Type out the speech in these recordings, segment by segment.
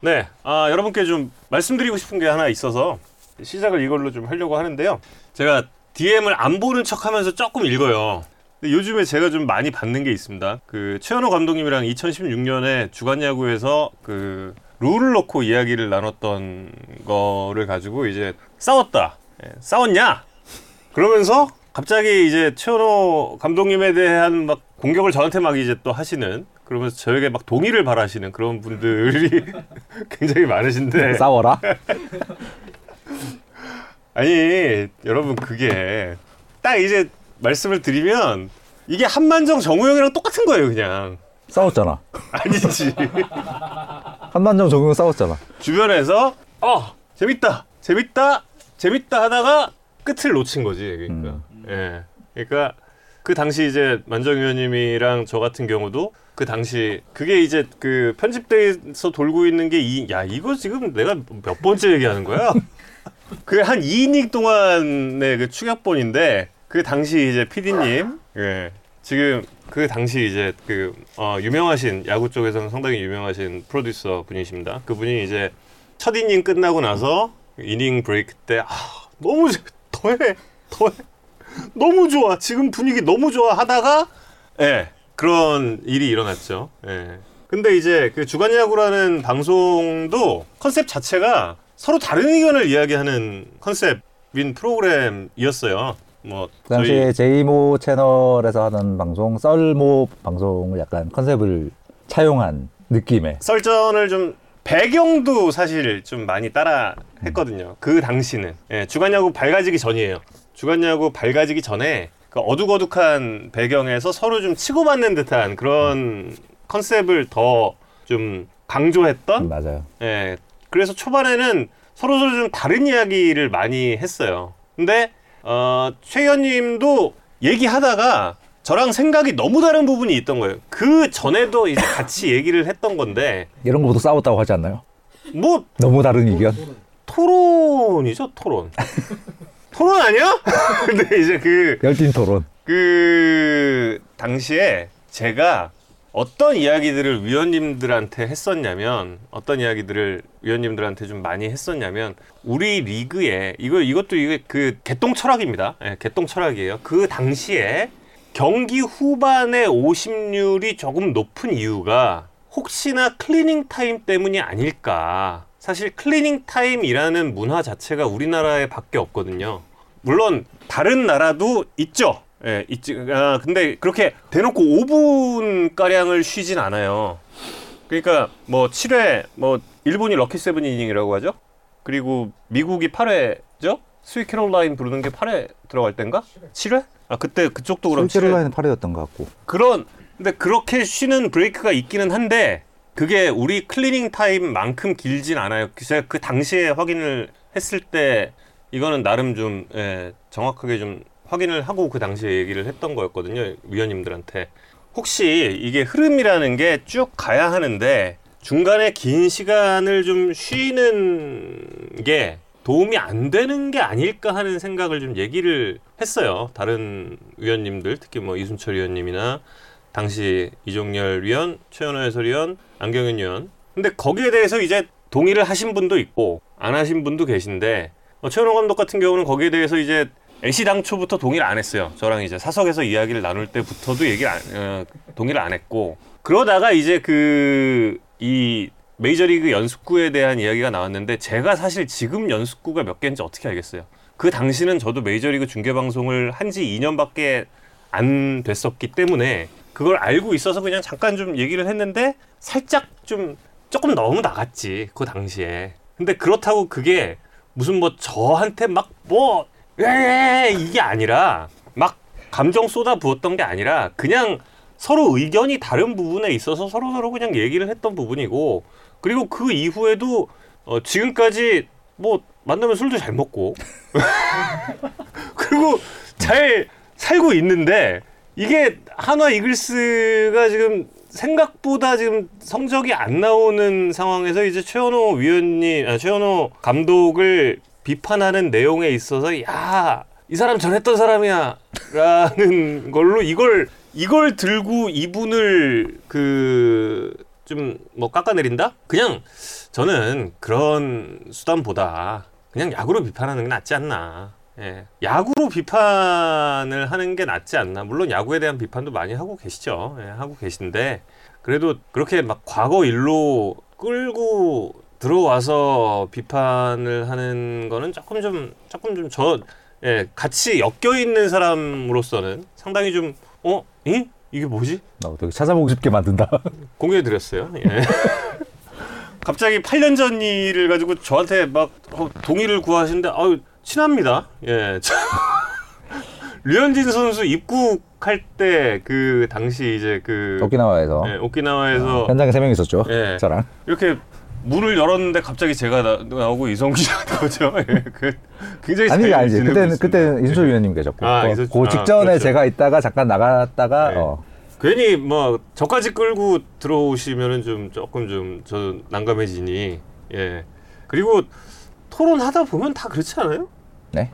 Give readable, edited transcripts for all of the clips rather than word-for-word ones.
네, 여러분께 좀 말씀드리고 싶은 게 하나 있어서 시작을 이걸로 좀 하려고 하는데요. 제가 DM을 안 보는 척하면서 조금 읽어요. 근데 요즘에 제가 좀 많이 받는 게 있습니다. 그 최현호 감독님이랑 2016년에 주간야구에서 그 룰을 놓고 이야기를 나눴던 거를 가지고 이제 싸웠다. 싸웠냐? 그러면서 갑자기 이제 최현호 감독님에 대한 막 공격을 저한테 막 이제 또 하시는, 그러면서 저에게 막 동의를 바라시는 그런 분들이 굉장히 많으신데 싸워라? 아니 여러분, 그게 딱 이제 말씀을 드리면 이게 한만정 정우영이랑 똑같은 거예요. 그냥 싸웠잖아. 아니지. 한만정 정우영 싸웠잖아. 주변에서 재밌다 하다가 끝을 놓친 거지. 그러니까 예, 그러니까 그 당시 이제 만정 의원님이랑 저 같은 경우도 그 당시 그게 이제 그 편집대에서 돌고 있는 게 이거 지금 내가 몇 번째 얘기하는 거야? 그 한 2이닝 동안의 그 추격본인데, 그 당시 이제 PD님, 예, 지금 그 당시 이제 그 유명하신, 야구 쪽에서는 상당히 유명하신 프로듀서 분이십니다. 그분이 이제 첫 이닝 끝나고 나서 이닝 브레이크 때 너무 더해 너무 좋아, 지금 분위기 너무 좋아 하다가 그런 일이 일어났죠. 근데 이제 그 주간야구라는 방송도 컨셉 자체가 서로 다른 의견을 이야기하는 컨셉인 프로그램이었어요. 뭐 그 당시에 제이모 채널에서 하는 방송, 썰모 방송을 약간 컨셉을 차용한 느낌의, 썰전을 좀 배경도 사실 좀 많이 따라 했거든요. 그 당시는 주간야구 밝아지기 전이에요. 주간야구 밝아지기 전에 그 어둑어둑한 배경에서 서로 좀 치고받는 듯한 그런 컨셉을 더 좀 강조했던. 맞아요. 그래서 초반에는 서로 좀 다른 이야기를 많이 했어요. 근데 최 의원님도 얘기하다가 저랑 생각이 너무 다른 부분이 있던 거예요. 그 전에도 이제 같이 얘기를 했던 건데, 이런 거보다 싸웠다고 하지 않나요? 뭐 너무 다른 의견? 토론이죠, 토론. 토론 아니야? 근데 이제 열띤 토론. 그 당시에 제가 어떤 이야기들을 위원님들한테 했었냐면, 좀 많이 했었냐면, 우리 리그에 이것도 그 개똥 철학입니다. 개똥 철학이에요. 그 당시에 경기 후반에 오심률이 조금 높은 이유가 혹시나 클리닝 타임 때문이 아닐까. 사실 클리닝 타임이라는 문화 자체가 우리나라에 밖에 없거든요. 물론 다른 나라도 있죠. 있지. 근데 그렇게 대놓고 5분가량을 쉬진 않아요. 그러니까 뭐 7회, 뭐 일본이 럭키 세븐 이닝이라고 하죠. 그리고 미국이 8회죠. 스윗 캐롤라인 부르는 게 8회 들어갈 땐가? 7회? 그때 그쪽도 그럼 스윗 캐롤라인은 8회였던 것 같고. 근데 그렇게 쉬는 브레이크가 있기는 한데, 그게 우리 클리닝 타임만큼 길진 않아요. 제가 그 당시에 확인을 했을 때 이거는 나름 좀 정확하게 좀 확인을 하고 그 당시에 얘기를 했던 거였거든요. 위원님들한테. 혹시 이게 흐름이라는 게 쭉 가야 하는데 중간에 긴 시간을 좀 쉬는 게 도움이 안 되는 게 아닐까 하는 생각을 좀 얘기를 했어요. 다른 위원님들, 특히 뭐 이순철 위원님이나 당시 이종열 위원, 최현호 해설위원, 안경현 위원. 근데 거기에 대해서 이제 동의를 하신 분도 있고 안 하신 분도 계신데, 최현호 감독 같은 경우는 거기에 대해서 이제 애시당초부터 동의를 안 했어요. 저랑 이제 사석에서 이야기를 나눌 때부터도 동의를 안 했고, 그러다가 이제 이 메이저리그 연습구에 대한 이야기가 나왔는데, 제가 사실 지금 연습구가 몇 개인지 어떻게 알겠어요. 그 당시는 저도 메이저리그 중계방송을 한 지 2년밖에 안 됐었기 때문에 그걸 알고 있어서 그냥 잠깐 좀 얘기를 했는데, 살짝 좀 조금 너무 나갔지 그 당시에. 근데 그렇다고 그게 무슨 뭐 저한테 막 이게 아니라, 막 감정 쏟아 부었던 게 아니라, 그냥 서로 의견이 다른 부분에 있어서 서로 그냥 얘기를 했던 부분이고, 그리고 그 이후에도 지금까지 뭐 만나면 술도 잘 먹고 그리고 잘 살고 있는데, 이게 한화 이글스가 지금 생각보다 지금 성적이 안 나오는 상황에서 이제 최현호 감독을 비판하는 내용에 있어서 이 사람 저랬던 사람이야 라는 걸로 이걸 들고 이분을 좀 뭐 깎아내린다? 그냥 저는 그런 수단보다 그냥 야구로 비판하는 게 낫지 않나. 예. 야구로 비판을 하는 게 낫지 않나. 물론 야구에 대한 비판도 많이 하고 계시죠. 예, 하고 계신데 그래도 그렇게 막 과거 일로 끌고 들어와서 비판을 하는 거는 조금 좀 예, 같이 엮여 있는 사람으로서는 상당히 좀 이게 뭐지? 나 되게 찾아보고 싶게 만든다. 공개해드렸어요. 예. 갑자기 8년 전 일을 가지고 저한테 막 동의를 구하시는데 친합니다. 예. 류현진 선수 입국할 때 그 당시 이제 그 오키나와에서 예, 오키나와에서 현장에 3명 있었죠. 예. 저랑 이렇게 문을 열었는데 갑자기 제가 나오고 이성우 씨가 나오죠. 예, 굉장히 아니지. 그때는 이순철 위원님 계셨고 그 직전에 그렇죠. 제가 있다가 잠깐 나갔다가 네. 괜히 뭐 저까지 끌고 들어오시면은 좀 조금 좀 저 난감해지니. 예. 그리고 토론하다 보면 다 그렇지 않아요? 네.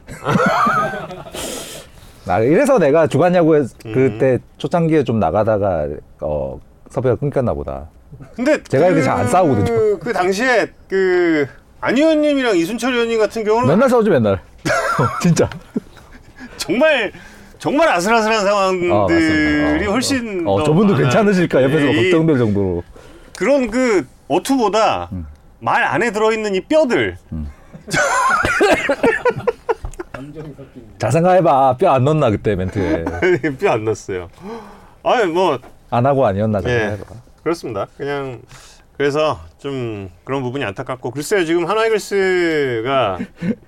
이래서 내가 주간야구에 그때 초창기에 좀 나가다가 섭외가 끊겼나 보다. 근데 제가 이렇게 잘 안 싸우거든요. 그 당시에 안 의원님이랑 이순철 의원님 같은 경우는 맨날 싸우지 맨날. 진짜. 정말 아슬아슬한 상황들이 훨씬 저분도 괜찮으실까 옆에서 걱정될 정도로. 그런 그 어투보다 말 안에 들어있는 이 뼈들. 잘 생각해봐. 뼈 안 넣었나 그때 멘트에. 뼈 안 넣었어요. 아니 뭐 안 하고 아니었나 잘 예, 생각해봐. 그렇습니다. 그냥 그래서 좀 그런 부분이 안타깝고 글쎄요. 지금 하나이글스가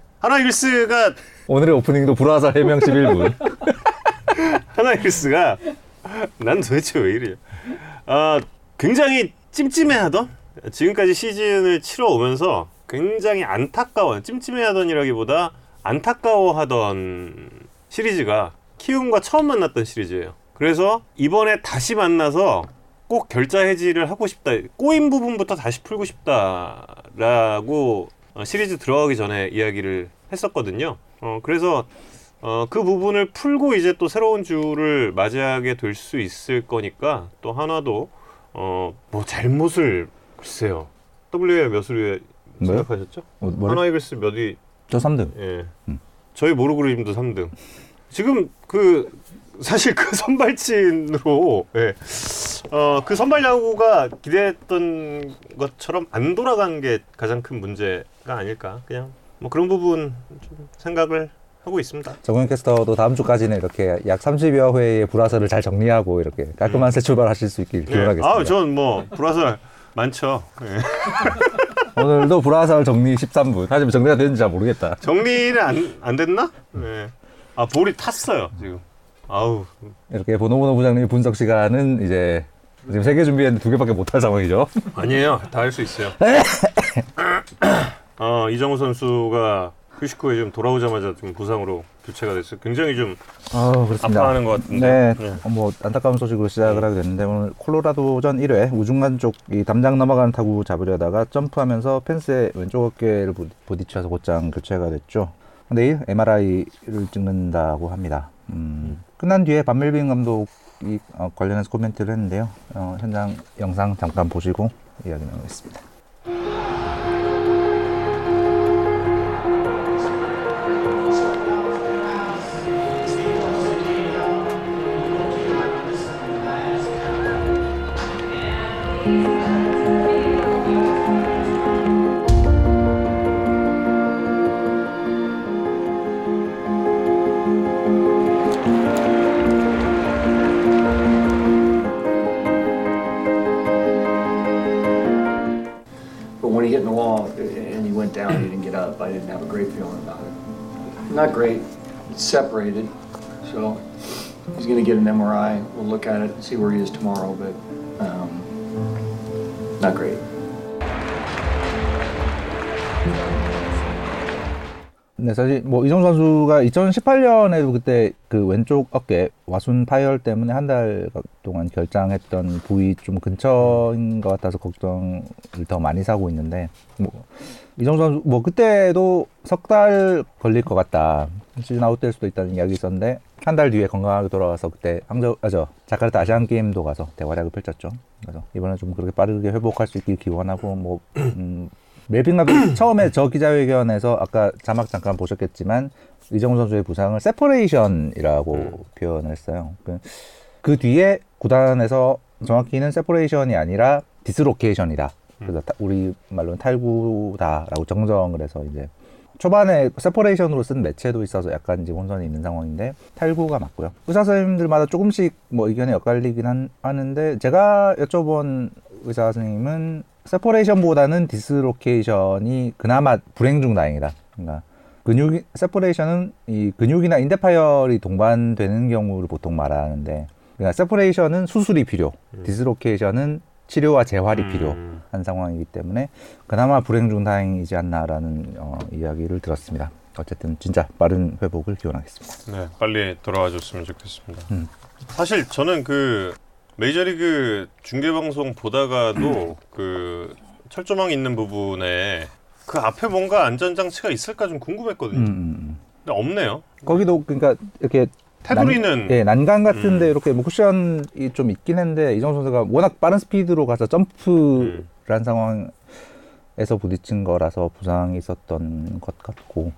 오늘의 오프닝도 불화살 해명 11분. 하나이글스가 난 도대체 왜 이래요? 굉장히 찜찜해하던 지금까지 시즌을 치러오면서 굉장히 찜찜해하던이라기보다 안타까워하던 시리즈가 키움과 처음 만났던 시리즈예요. 그래서 이번에 다시 만나서 꼭 결자 해지를 하고 싶다. 꼬인 부분부터 다시 풀고 싶다라고 시리즈 들어가기 전에 이야기를 했었거든요. 그래서 그 부분을 풀고 이제 또 새로운 주를 맞이하게 될 수 있을 거니까 또 하나도 뭐 잘못을 글쎄요. WL 몇으로 생각하셨죠? 하나이글스 몇 위? 저 3등. 예. 저희 모르그림도 3등. 지금 사실 그 선발진으로 그 선발 야구가 기대했던 것처럼 안 돌아간 게 가장 큰 문제가 아닐까. 그냥 뭐 그런 부분 좀 생각을 하고 있습니다. 정우영 캐스터도 다음 주까지는 이렇게 약 30여 회의 불화설을 잘 정리하고 이렇게 깔끔한 새 출발하실 수 있길 기원하겠습니다. 저는 뭐 불화설 많죠. 예. 오늘도 불화설 정리 13분. 하지만 정리가 됐는지 잘 모르겠다. 정리는 안 됐나? 네. 볼이 탔어요 지금. 이렇게 보노보노 부장님의 분석 시간은 이제 지금 3개 준비했는데 2개밖에 못할 상황이죠. 아니에요. 다 할 수 있어요. 이정우 선수가 휴식 후에 좀 돌아오자마자 좀 부상으로 교체가 됐어요. 굉장히 좀 그렇습니다. 아파하는 것 같은데. 네. 뭐 안타까운 소식으로 시작을 하게 됐는데 오늘 콜로라도전 1회 우중간 쪽 이 담장 넘어가는 타구 잡으려다가 점프하면서 펜스의 왼쪽 어깨를 부딪혀서 곧장 교체가 됐죠. 내일 MRI를 찍는다고 합니다. 끝난 뒤에 반멜빈 감독이 관련해서 코멘트를 했는데요. 현장 영상 잠깐 보시고 이야기 나누겠습니다. When he hit the wall and he went down, he didn't get up. I didn't have a great feeling about it. Not great. It's separated, so he's going to get an MRI. We'll look at it and see where he is tomorrow, but not great. 네, 사실 뭐 이정우 선수가 2018년에도 그때 그 왼쪽 어깨 와순 파열 때문에 한 달 동안 결장했던 부위 좀 근처인 것 같아서 걱정을 더 많이 사고 있는데 뭐 이정우 선수 뭐 그때도 석 달 걸릴 것 같다. 시즌 아웃될 수도 있다는 이야기 있었는데 한 달 뒤에 건강하게 돌아와서 그때 자카르타 아시안 게임도 가서 대활약을 펼쳤죠. 그래서 이번에 좀 그렇게 빠르게 회복할 수 있길 기원하고 뭐 멜빈 감독 처음에 저 기자회견에서 아까 자막 잠깐 보셨겠지만 이정우 선수의 부상을 세퍼레이션이라고 표현을 했어요. 그 뒤에 구단에서 정확히는 세퍼레이션이 아니라 디스로케이션이다. 그래서 우리 말로는 탈구다라고 정정을 해서 이제 초반에 세퍼레이션으로 쓴 매체도 있어서 약간 이제 혼선이 있는 상황인데 탈구가 맞고요. 의사 선생님들마다 조금씩 뭐 의견이 엇갈리긴 하는데 제가 여쭤본 의사 선생님은 세퍼레이션보다는 디스로케이션이 그나마 불행 중 다행이다. 그러니까 세퍼레이션은 이 근육이나 인대 파열이 동반되는 경우를 보통 말하는데, 그러니까 세퍼레이션은 수술이 필요, 디스로케이션은 치료와 재활이 필요한 상황이기 때문에 그나마 불행 중 다행이지 않나라는 이야기를 들었습니다. 어쨌든 진짜 빠른 회복을 기원하겠습니다. 네, 빨리 돌아와 줬으면 좋겠습니다. 사실 저는 그 메이저리그 중계방송 보다가도 그 철조망 있는 부분에 그 앞에 뭔가 안전장치가 있을까 좀 궁금했거든요. 근데 없네요. 거기도 그러니까 이렇게 테두리는 난간 같은데 이렇게 뭐 쿠션이 좀 있긴 한데 이정우 선수가 워낙 빠른 스피드로 가서 점프를 한 상황에서 부딪힌 거라서 부상이 있었던 것 같고,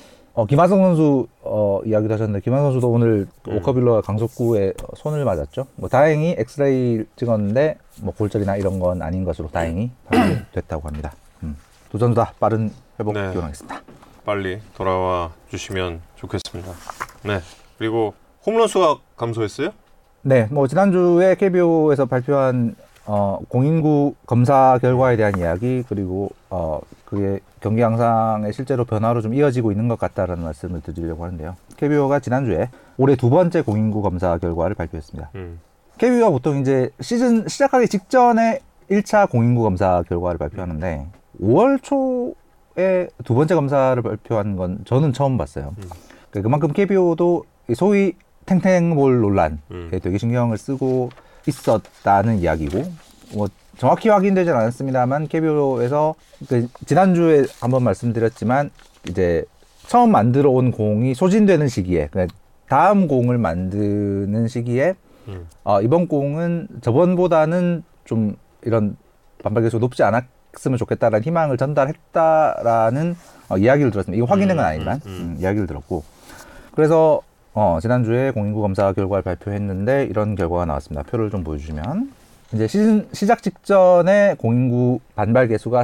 김하성 선수 이야기도 하셨는데 김하성 선수도 오늘 오커빌러와 강속구에 손을 맞았죠. 뭐 다행히 엑스레이 찍었는데 뭐 골절이나 이런 건 아닌 것으로 다행히 됐다고 합니다. 두 선수 다 빠른 회복 기원하겠습니다. 빨리 돌아와 주시면 좋겠습니다. 네. 그리고 홈런 수가 감소했어요? 네, 뭐 지난주에 KBO에서 발표한 공인구 검사 결과에 대한 이야기, 그리고 그게 경기 양상의 실제로 변화로 좀 이어지고 있는 것 같다라는 말씀을 드리려고 하는데요. KBO가 지난주에 올해 두 번째 공인구 검사 결과를 발표했습니다. KBO가 보통 이제 시즌 시작하기 직전에 1차 공인구 검사 결과를 발표하는데 5월 초에 두 번째 검사를 발표한 건 저는 처음 봤어요. 그만큼 KBO도 소위 탱탱볼 논란에 되게 신경을 쓰고 있었다는 이야기고, 뭐 정확히 확인되진 않았습니다만 KBO에서 지난주에 한번 말씀드렸지만 이제 처음 만들어 온 공이 소진되는 시기에, 그러니까 다음 공을 만드는 시기에 이번 공은 저번보다는 좀 이런 반발 계수가 높지 않았으면 좋겠다라는 희망을 전달했다라는 이야기를 들었습니다. 이거 확인된 건 아니지만 이야기를 들었고, 그래서 지난주에 공인구 검사 결과를 발표했는데 이런 결과가 나왔습니다. 표를 좀 보여주시면 이제 시즌 시작 직전에 공인구 반발 개수가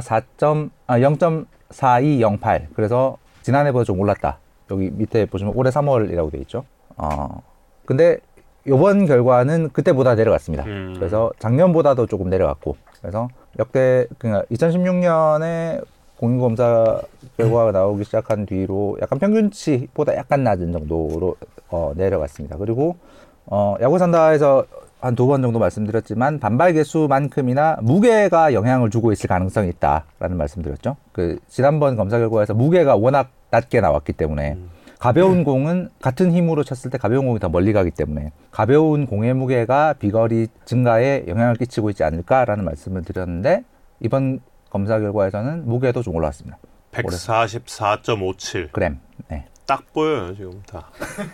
0.4208, 그래서 지난해보다 좀 올랐다. 여기 밑에 보시면 올해 3월이라고 되어 있죠. 근데 이번 결과는 그때보다 내려갔습니다. 그래서 작년보다도 조금 내려갔고, 그래서 역대 그러니까 2016년에 공인구 검사 결과가 나오기 시작한 뒤로 약간 평균치보다 약간 낮은 정도로 내려갔습니다. 그리고 야구 산다에서 한 두 번 정도 말씀드렸지만 반발 개수만큼이나 무게가 영향을 주고 있을 가능성이 있다라는 말씀드렸죠. 그 지난번 검사 결과에서 무게가 워낙 낮게 나왔기 때문에 가벼운 공은 같은 힘으로 쳤을 때 가벼운 공이 더 멀리 가기 때문에 가벼운 공의 무게가 비거리 증가에 영향을 끼치고 있지 않을까라는 말씀을 드렸는데, 이번 검사 결과에서는 무게도 좀 올라왔습니다. 144.57 그램. 네. 딱 보여요 지금 다.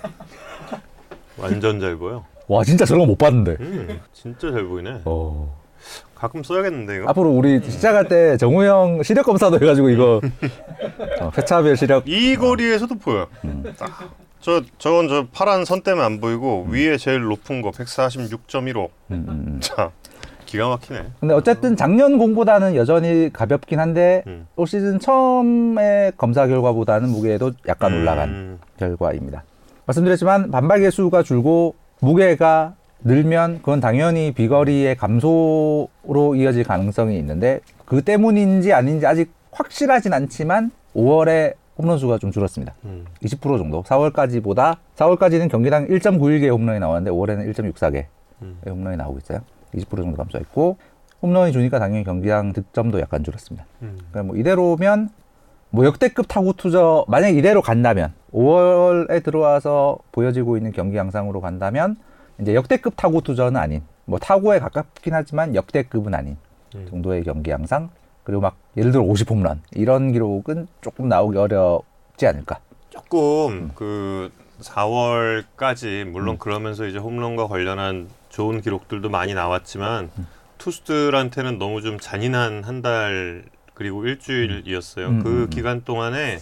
완전 잘 보여. 와, 진짜 저런 거 못 봤는데. 진짜 잘 보이네. 가끔 써야겠는데 이거. 앞으로 우리 시작할 때 정우 형 시력 검사도 해가지고 이거 회차별 시력. 이 거리에서도 보여. 저건 저 파란 선 때문에 안 보이고 위에 제일 높은 거 146.15. 자, 기가 막히네. 근데 어쨌든 작년 공보다는 여전히 가볍긴 한데 올 시즌 처음에 검사 결과보다는 무게도 약간 올라간 결과입니다. 말씀드렸지만 반발 개수가 줄고 무게가 늘면 그건 당연히 비거리의 감소로 이어질 가능성이 있는데, 그 때문인지 아닌지 아직 확실하진 않지만 5월에 홈런 수가 좀 줄었습니다. 20% 정도. 4월까지는 경기당 1.91개의 홈런이 나왔는데 5월에는 1.64개의 홈런이 나오고 있어요. 20% 정도 감소했고, 홈런이 주니까 당연히 경기당 득점도 약간 줄었습니다. 그러니까 뭐 이대로면 뭐 역대급 타구 투저 만약 이대로 간다면 5월에 들어와서 보여지고 있는 경기 양상으로 간다면 이제 역대급 타구 투저는 아닌 뭐 타구에 가깝긴 하지만 역대급은 아닌 정도의 경기 양상 그리고 막 예를 들어 50홈런 이런 기록은 조금 나오기 어렵지 않을까. 조금 그 4월까지 물론 그러면서 이제 홈런과 관련한 좋은 기록들도 많이 나왔지만 투수들한테는 너무 좀 잔인한 한 달 그리고 일주일이었어요. 그 기간 동안에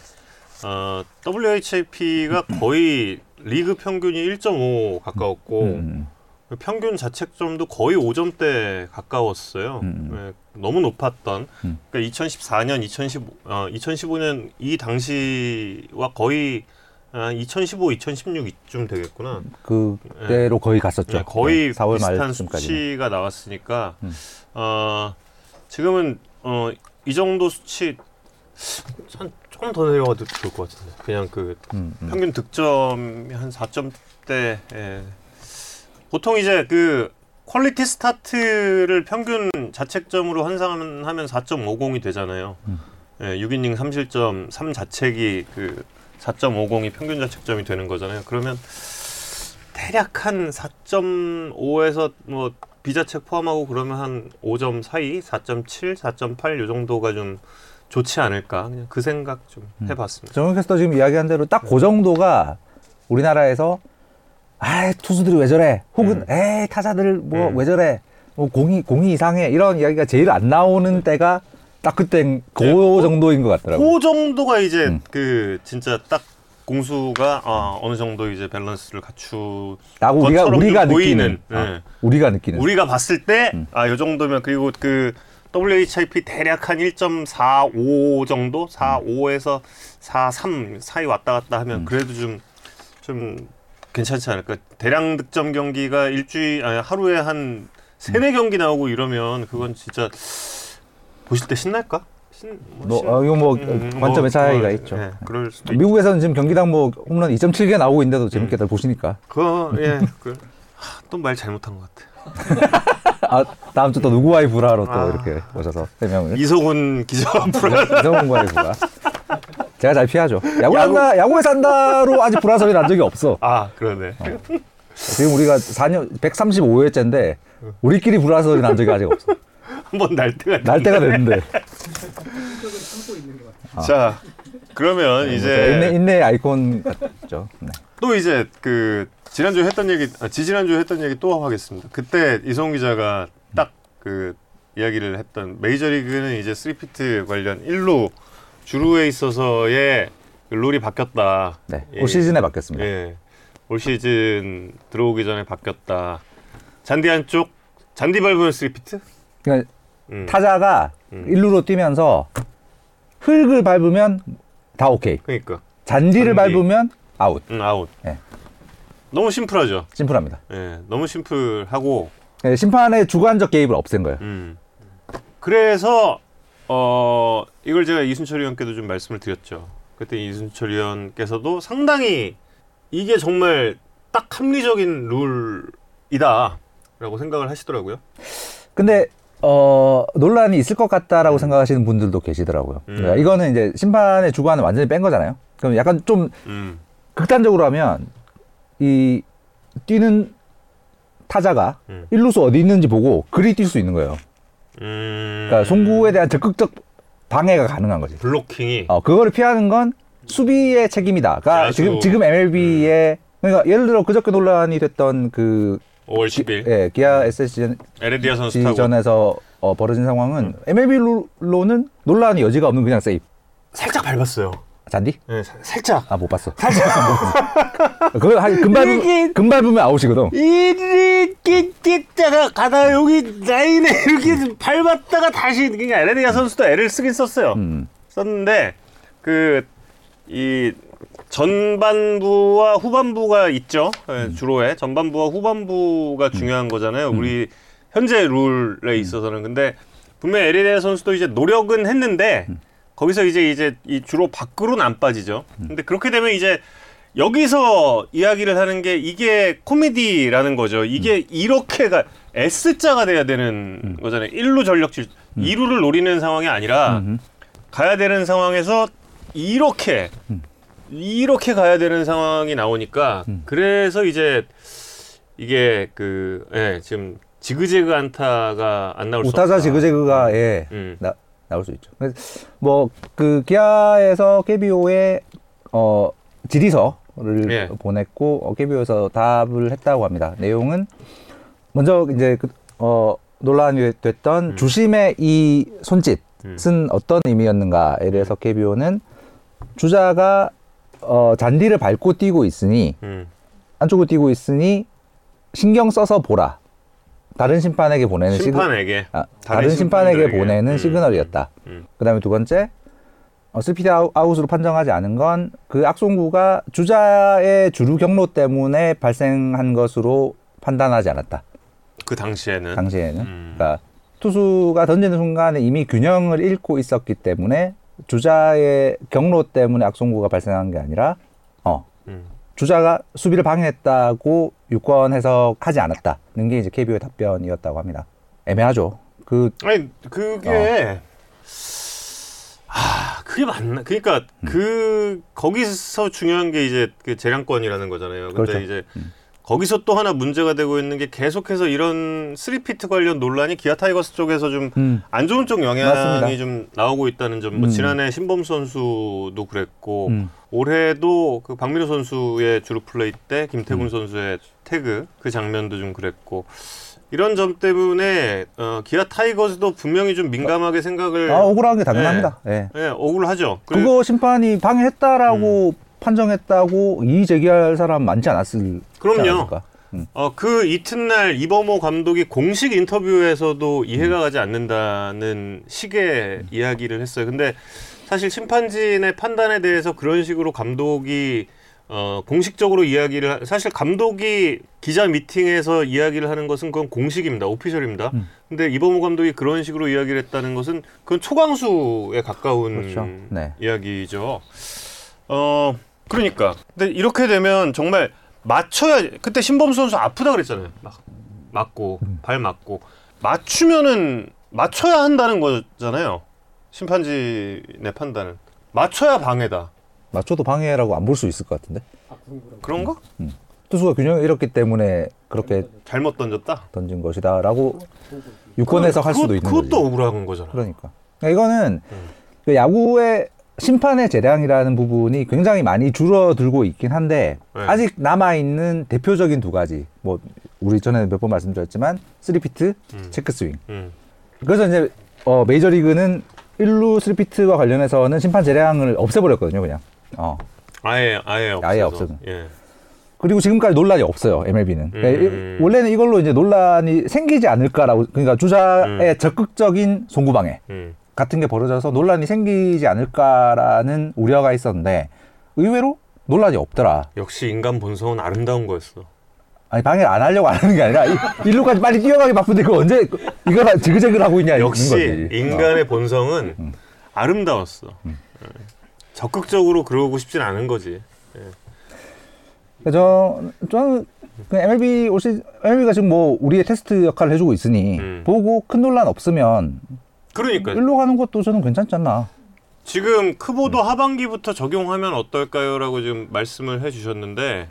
WHIP가 거의 리그 평균이 1.5 가까웠고 평균 자책점도 거의 5점대 가까웠어요. 네, 너무 높았던. 그러니까 2014년, 2015년 이 당시와 거의 2015, 2016 이쯤 되겠구나. 그대로 거의 갔었죠. 네, 거의 4월 비슷한 말쯤까지. 수치가 나왔으니까 지금은 이 정도 수치 한 조금 더 내려가도 좋을 것 같은데 그냥 그 평균 득점이 한 4점대 보통 이제 그 퀄리티 스타트를 평균 자책점으로 환산하면 4.50이 되잖아요. 6이닝 3실점 3자책이 그 4.50이 평균 자책점이 되는 거잖아요. 그러면 대략 한 4.5에서 뭐 비자책 포함하고 그러면 한 5점 사이 4.7, 4.8 이 정도가 좀 좋지 않을까 그냥 그 생각 좀 해봤습니다. 정현 캐스터 지금 이야기한 대로 딱 그 정도가 우리나라에서 투수들이 왜 저래 혹은 타자들 뭐 왜 저래 뭐 공이 이상해 이런 이야기가 제일 안 나오는 때가 딱 그땐 그 정도인 것 같더라고요. 그 정도가 이제 그 진짜 딱 공수가 어느 정도 이제 밸런스를 갖추라고 우리가 보이는 느끼는 우리가 봤을 때 이 정도면 그리고 그 WHIP 대략 한 1.45 정도 4.5에서 4.3 사이 왔다 갔다 하면 그래도 좀 괜찮지 않을까. 대량 득점 경기가 하루에 한 3-4경기 나오고 이러면 그건 진짜 보실 때 신날까? 이거 관점의 차이가 있죠. 예, 그럴 수도 미국에서는 지금 경기당 뭐 홈런 2.7개 나오고 있는데도 재밌게들 보시니까. 또 말 잘못한 것 같아. 다음 주 또 누구와의 불화로 또 이렇게 오셔서 해명을. 이소군 기자와 불화. 이소군과의 불화. 제가 잘 피하죠. 야구에서 한다로 아직 불화설이 난 적이 없어. 그러네. 지금 우리가 135회째인데 우리끼리 불화설이 난 적이 아직 없어. 한번 날 때가 됐는데. 자, 그러면 이제 인내의 아이콘 같죠. 네. 또 이제 그 지난주에 했던 얘기, 지지난주에 했던 얘기 또 하겠습니다. 그때 이성훈 기자가 딱 그 이야기를 했던 메이저리그는 이제 3피트 관련 1루 주루에 있어서의 룰이 바뀌었다. 네, 올 시즌에 바뀌었습니다. 예, 올 시즌 들어오기 전에 바뀌었다. 잔디 한쪽, 잔디 밟으면 3피트? 그러니까 타자가 1루로 뛰면서 흙을 밟으면 다 오케이. 그러니까 잔디를 밟으면 아웃. 아웃. 네. 너무 심플하죠. 심플합니다. 예, 너무 심플하고 네, 심판의 주관적 개입을 없앤 거예요. 그래서 이걸 제가 이순철 의원께도 좀 말씀을 드렸죠. 그때 이순철 의원께서도 상당히 이게 정말 딱 합리적인 룰이다라고 생각을 하시더라고요. 근데 논란이 있을 것 같다라고 생각하시는 분들도 계시더라고요. 그러니까 이거는 이제 심판의 주관을 완전히 뺀 거잖아요. 그럼 약간 좀 극단적으로 하면 이 뛰는 타자가 1루수 어디 있는지 보고 그리 뛸 수 있는 거예요. 그러니까 송구에 대한 적극적 방해가 가능한 거지. 블로킹이. 그거를 피하는 건 수비의 책임이다. 지금 MLB의 그러니까 예를 들어 그저께 논란이 됐던 그 5월 10일 기아 SSG 에레디아 선수 전에서 벌어진 상황은 MLB로는 논란이 여지가 없는 그냥 세이프. 살짝 밟았어요. 잔디? 네, 살짝. 못 봤어. 살짝. 그걸 금밟으면 아웃이거든. 이렇게 뛰다가 가다 여기 라인에 이렇게 밟았다가 다시 그러니까 에레디아 선수도 애를 쓰긴 썼어요. 썼는데 이 전반부와 후반부가 있죠. 주로에 전반부와 후반부가 중요한 거잖아요. 우리 현재 룰에 있어서는. 근데 분명히 에레디아 선수도 이제 노력은 했는데 거기서 이제 이 주로 밖으로는 안 빠지죠. 근데 그렇게 되면 이제 여기서 이야기를 하는 게 이게 코미디라는 거죠. 이게 이렇게가 S자가 돼야 되는 거잖아요. 1루 전력질 2루를 노리는 상황이 아니라 가야 되는 상황에서 이렇게 가야 되는 상황이 나오니까 그래서 이제 이게 지금 지그재그 안타가 안 나올 수 없다. 우타자 지그재그가 나올 수 있죠. 뭐 그 기아에서 KBO에 질의서를 보냈고 KBO에서 답을 했다고 합니다. 내용은 먼저 이제 논란이 됐던 주심의 이 손짓은 어떤 의미였는가에 대해서 KBO는 주자가 잔디를 밟고 뛰고 있으니 안쪽으로 뛰고 있으니 신경 써서 보라. 다른 심판에게 보내는 다른 심판에게 보내는 시그널이었다. 그다음에 두 번째, 스피드 아웃으로 판정하지 않은 건 그 악송구가 주자의 주루 경로 때문에 발생한 것으로 판단하지 않았다. 그 당시에는. 그러니까 투수가 던지는 순간에 이미 균형을 잃고 있었기 때문에 주자의 경로 때문에 악송구가 발생한 게 아니라 주자가 수비를 방해했다고 유권 해석하지 않았다는 게 이제 KBO의 답변이었다고 합니다. 애매하죠. 그게 맞나? 그러니까 거기서 중요한 게 이제 그 재량권이라는 거잖아요. 근데 그렇죠. 이제 거기서 또 하나 문제가 되고 있는 게 계속해서 이런 3피트 관련 논란이 기아 타이거스 쪽에서 좀 안 좋은 쪽 영향이 맞습니다. 좀 나오고 있다는 점. 뭐 지난해 신범 선수도 그랬고 올해도 그 박민호 선수의 주루 플레이 때 김태군 선수의 태그 그 장면도 좀 그랬고 이런 점 때문에 기아 타이거스도 분명히 좀 민감하게 생각을 억울한 게 당연합니다. 억울하죠. 그거 심판이 방해했다라고 판정했다고 이의 제기할 사람 많지 않았을 그럼요. 그 이튿날 이범호 감독이 공식 인터뷰에서도 이해가 가지 않는다는 식의 이야기를 했어요. 근데 사실 심판진의 판단에 대해서 그런 식으로 감독이 공식적으로 이야기를 사실 감독이 기자 미팅에서 이야기를 하는 것은 그건 공식입니다. 오피셜입니다. 근데 이범호 감독이 그런 식으로 이야기를 했다는 것은 그건 초강수에 가까운 그렇죠. 네. 이야기죠. 그러니까 근데 이렇게 되면 정말 맞춰야 그때 신범 선수 아프다 그랬잖아요. 막 맞고 발 맞고 맞추면은 맞춰야 한다는 거잖아요. 심판진의 판단은 맞춰야 방해다. 맞춰도 방해라고 안 볼 수 있을 것 같은데. 그런가? 투수가 균형을 잃었기 때문에 그렇게 잘못 던졌다. 던진 것이다라고 유권 해석할 수도 있는 거지. 그것도 억울한 거잖아. 그러니까 이거는 그 야구의 심판의 재량이라는 부분이 굉장히 많이 줄어들고 있긴 한데 아직 남아있는 대표적인 두 가지 뭐 우리 전에 몇 번 말씀드렸지만 3피트, 체크 스윙. 그래서 이제 메이저리그는 1루 3피트와 관련해서는 심판 재량을 없애버렸거든요. 그냥 아예 없어서. 그리고 지금까지 논란이 없어요. MLB는. 원래는 이걸로 이제 논란이 생기지 않을까라고 그러니까 주자의 적극적인 송구 방해 같은 게 벌어져서 논란이 생기지 않을까라는 우려가 있었는데 의외로 논란이 없더라. 역시 인간 본성은 아름다운 거였어. 아니 방해를 안 하려고 안 하는 게 아니라 일루까지 빨리 뛰어가기 바쁜데 그 언제 이거 지그재그를 하고 있냐 역시 거지. 인간의 본성은 아름다웠어. 적극적으로 그러고 싶진 않은 거지. 저는 MLB가 지금 뭐 우리의 테스트 역할을 해주고 있으니 보고 큰 논란 없으면 그러니까 일로 가는 것도 저는 괜찮지 않나. 지금 크보도 하반기부터 적용하면 어떨까요?라고 지금 말씀을 해주셨는데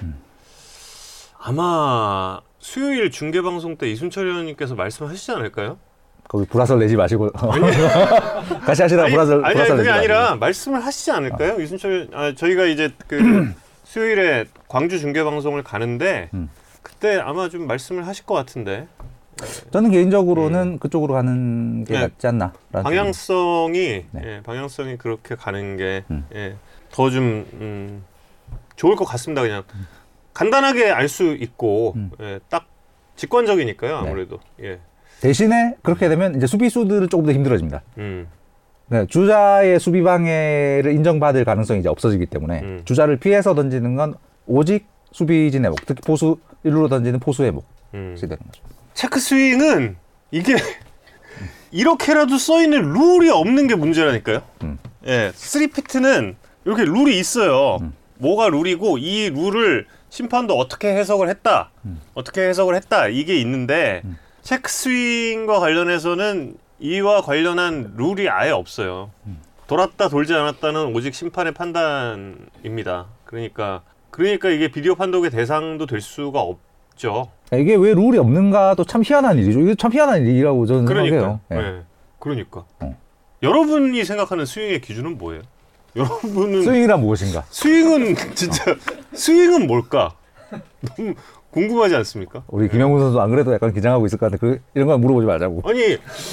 아마 수요일 중계 방송 때 이순철 의원님께서 말씀하시지 않을까요? 거기 불화설 내지 마시고 같이 하시다가 불화설 그게 내지 아니라 마시고. 말씀을 하시지 않을까요? 이순철 저희가 이제 그 수요일에 광주 중계 방송을 가는데 그때 아마 좀 말씀을 하실 것 같은데. 저는 개인적으로는 그쪽으로 가는 게 낫지 않나. 방향성이 방향성이 그렇게 가는 게 더 좀 좋을 것 같습니다. 그냥 간단하게 알 수 있고 딱 직관적이니까요. 아무래도. 대신에 그렇게 되면 이제 수비수들은 조금 더 힘들어집니다. 네, 주자의 수비 방해를 인정받을 가능성이 이제 없어지기 때문에 주자를 피해서 던지는 건 오직 수비진의 목, 특히 포수 1루로 던지는 포수의 몫이 되는 거죠. 체크 스윙은 이게 이렇게라도 써있는 룰이 없는 게 문제라니까요. 3피트는 이렇게 룰이 있어요. 뭐가 룰이고 이 룰을 심판도 어떻게 해석을 했다. 어떻게 해석을 했다. 이게 있는데 체크 스윙과 관련해서는 이와 관련한 룰이 아예 없어요. 돌았다 돌지 않았다는 오직 심판의 판단입니다. 그러니까 이게 비디오 판독의 대상도 될 수가 없죠. 이게 왜 룰이 없는가도 참 희한한 일이죠. 이게 참 희한한 일이라고 저는 그러니까. 생각해요. 네. 그러니까. 여러분이 생각하는 스윙의 기준은 뭐예요? 여러분은 스윙이란 무엇인가? 스윙은 진짜 스윙은 뭘까? 너무 궁금하지 않습니까? 우리 김영훈 선수 안 그래도 약간 긴장하고 있을 것 같은데 이런 거 물어보지 말자고. 아니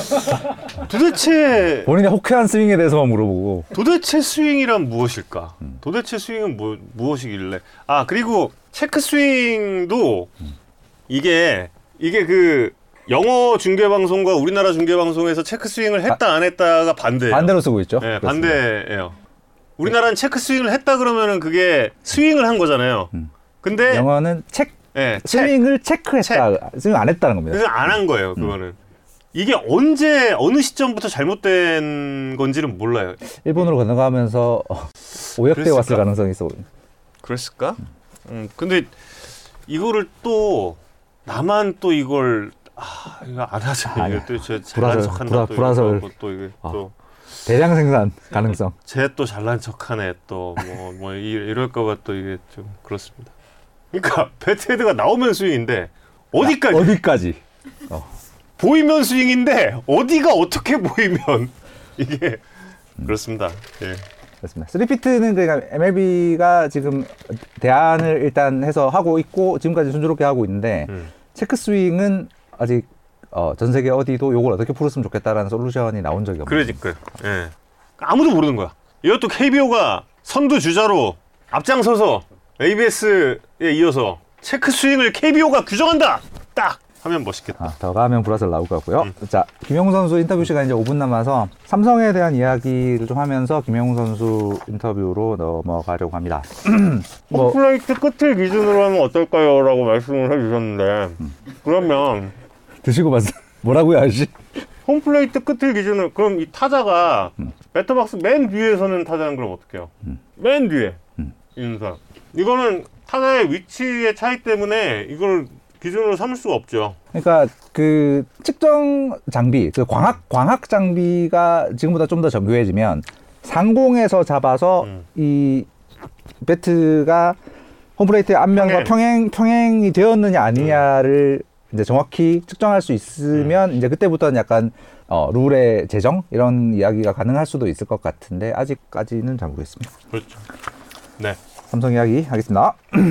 도대체 본인의 호쾌한 스윙에 대해서만 물어보고. 도대체 스윙이란 무엇일까? 도대체 스윙은 무엇이길래? 아 그리고 체크 스윙도 이게 그 영어 중계 방송과 우리나라 중계 방송에서 체크 스윙을 했다 안 했다가 반대예요. 반대로 쓰고 있죠. 네, 반대예요. 우리나라는 체크 스윙을 했다 그러면은 그게 스윙을 한 거잖아요. 근데 영어는 네, 스윙을 체크했다. 스윙 안 했다는 겁니다. 그래서 안 한 거예요. 그거는. 이게 언제 어느 시점부터 잘못된 건지는 몰라요. 일본으로 건너가면서 오역대 왔을 가능성이 있어. 그랬을까? 근데 이거를 또 나만 또 이걸 이거 안 하잖아요. 이거 또 저 잘난 척한다. 불화설. 또 이게 또 대량 생산 가능성. 쟤 또 잘난 척하네. 또 뭐 이럴까봐 또 이게 좀 그렇습니다. 그러니까 배트헤드가 나오면 스윙인데 어디까지? 보이면 스윙인데 어디가 어떻게 보이면 이게 그렇습니다. 예. 그렇습니다. 3피트는 그러니까 MLB가 지금 대안을 일단 해서 하고 있고 지금까지 순조롭게 하고 있는데 체크 스윙은 아직 전 세계 어디도 이걸 어떻게 풀었으면 좋겠다라는 솔루션이 나온 적이 없어요. 그러니까요. 예. 아무도 모르는 거야. 이것도 KBO가 선두 주자로 앞장서서 ABS에 이어서 체크 스윙을 KBO가 규정한다. 딱 하면 멋있겠다. 더 가면 불화설 나올 것 같고요. 자, 김영훈 선수 인터뷰 시간 이제 5분 남아서 삼성에 대한 이야기를 좀 하면서 김영훈 선수 인터뷰로 넘어가려고 합니다. 홈플레이트 끝을 기준으로 하면 어떨까요? 라고 말씀을 해주셨는데 그러면 드시고 봤어요? 뭐라고요, 아저씨? 홈플레이트 끝을 기준으로 그럼 이 타자가 배터박스 맨 뒤에서는 타자는 그럼 어떻게 해요? 맨 뒤에 있는 사람. 이거는 타자의 위치의 차이 때문에 이걸 기준으로 삼을 수가 없죠. 그러니까 그 측정 장비, 그 광학 장비가 지금보다 좀 더 정교해지면 상공에서 잡아서 이 배트가 홈플레이트의 앞면과 평행이 되었느냐 아니냐를 이제 정확히 측정할 수 있으면 이제 그때부터는 약간 룰의 제정 이런 이야기가 가능할 수도 있을 것 같은데 아직까지는 잘 모르겠습니다. 그렇죠. 네. 삼성 이야기 하겠습니다.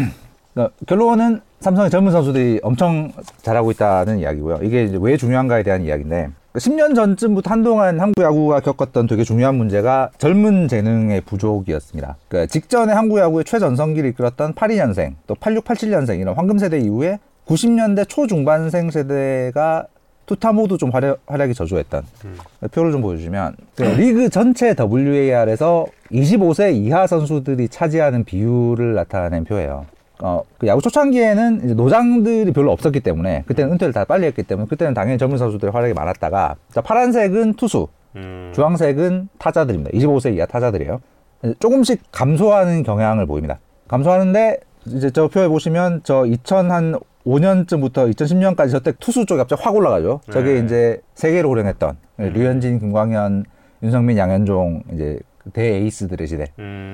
결론은 삼성의 젊은 선수들이 엄청 잘하고 있다는 이야기고요. 이게 이제 왜 중요한가에 대한 이야기인데 10년 전쯤부터 한동안 한국 야구가 겪었던 되게 중요한 문제가 젊은 재능의 부족이었습니다. 그러니까 직전에 한국 야구의 최전성기를 이끌었던 82년생, 또 86, 87년생 이런 황금 세대 이후에 90년대 초중반생 세대가 투타 모두 좀 활약이 저조했던 표를 좀 보여주시면 리그 전체 WAR에서 25세 이하 선수들이 차지하는 비율을 나타낸 표예요. 그 야구 초창기에는 이제 노장들이 별로 없었기 때문에 그때는 은퇴를 다 빨리 했기 때문에 그때는 당연히 젊은 선수들의 활약이 많았다가 자, 파란색은 투수, 주황색은 타자들입니다. 25세 이하 타자들이에요. 조금씩 감소하는 경향을 보입니다. 감소하는데 이제 저 표에 보시면 저 2005년쯤부터 2010년까지 저때 투수 쪽이 갑자기 확 올라가죠. 저게 이제 세계로 호령했던 류현진, 김광현, 윤성민, 양현종 이제 대에이스들의 시대.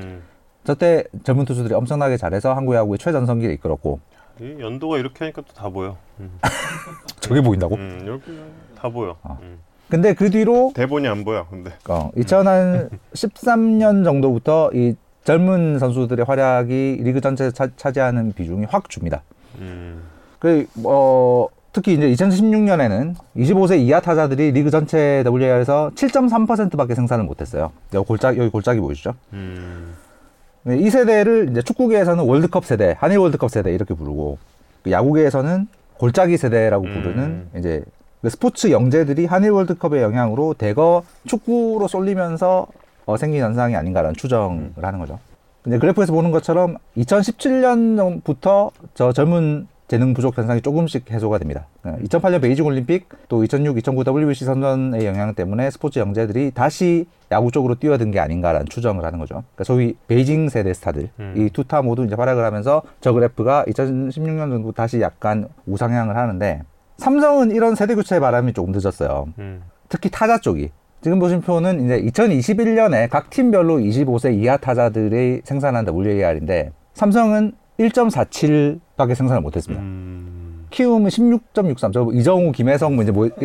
저때 젊은 투수들이 엄청나게 잘해서 한국 야구의 최전성기를 이끌었고 이 연도가 이렇게 하니까 또 다 보여. 저게 보인다고? 이렇게 다 보여. 근데 그 뒤로 대본이 안 보여. 근데 2013년 정도부터 이 젊은 선수들의 활약이 리그 전체에서 차지하는 비중이 확 줍니다. 특히 이제 2016년에는 25세 이하 타자들이 리그 전체 WAR에서 7.3%밖에 생산을 못했어요. 여기 골짜기 보이시죠? 이 세대를 이제 축구계에서는 월드컵 세대, 한일 월드컵 세대 이렇게 부르고 야구계에서는 골짜기 세대라고 부르는 이제 스포츠 영재들이 한일 월드컵의 영향으로 대거 축구로 쏠리면서 생긴 현상이 아닌가라는 추정을 하는 거죠. 근데 그래프에서 보는 것처럼 2017년부터 저 젊은 재능 부족 현상이 조금씩 해소가 됩니다. 2008년 베이징 올림픽, 또 2006, 2009 WBC 선전의 영향 때문에 스포츠 영재들이 다시 야구 쪽으로 뛰어든 게 아닌가라는 추정을 하는 거죠. 그러니까 소위 베이징 세대 스타들, 이 투타 모두 이제 활약을 하면서 저 그래프가 2016년 정도 다시 약간 우상향을 하는데 삼성은 이런 세대 교체의 바람이 조금 늦었어요. 특히 타자 쪽이 지금 보신 표는 이제 2021년에 각 팀별로 25세 이하 타자들이 생산한 WAR인데 삼성은 1.47밖에 생산을 못했습니다. 키움은 16.63. 저 이정우, 김혜성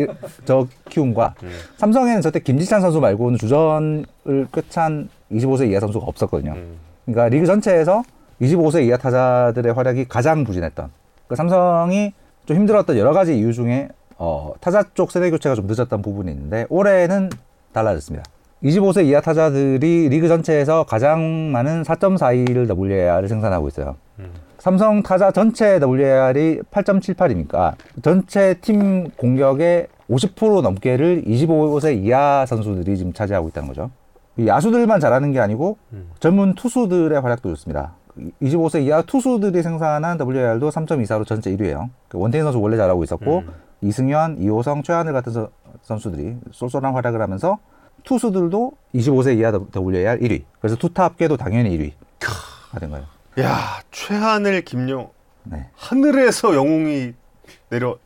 저 키움과 삼성에는 저때 김지찬 선수 말고는 주전을 꿰찬 25세 이하 선수가 없었거든요. 그러니까 리그 전체에서 25세 이하 타자들의 활약이 가장 부진했던. 그러니까 삼성이 좀 힘들었던 여러 가지 이유 중에 타자 쪽 세대 교체가 좀 늦었던 부분이 있는데 올해는 달라졌습니다. 25세 이하 타자들이 리그 전체에서 가장 많은 4.41 WAR을 생산하고 있어요. 삼성 타자 전체 WAR이 8.78이니까 전체 팀 공격의 50% 넘게를 25세 이하 선수들이 지금 차지하고 있다는 거죠. 야수들만 잘하는 게 아니고 전문 투수들의 활약도 좋습니다. 25세 이하 투수들이 생산한 WAR도 3.24로 전체 1위예요. 원태인 선수 원래 잘하고 있었고 이승현, 이호성, 최하늘 같은 선수들이 쏠쏠한 활약을 하면서 투수들도 25세 이하 WAR 1위. 그래서 투타 합계도 당연히 1위가 된 거예요. 야, 최하늘, 김용. 네. 하늘에서 영웅이 내려.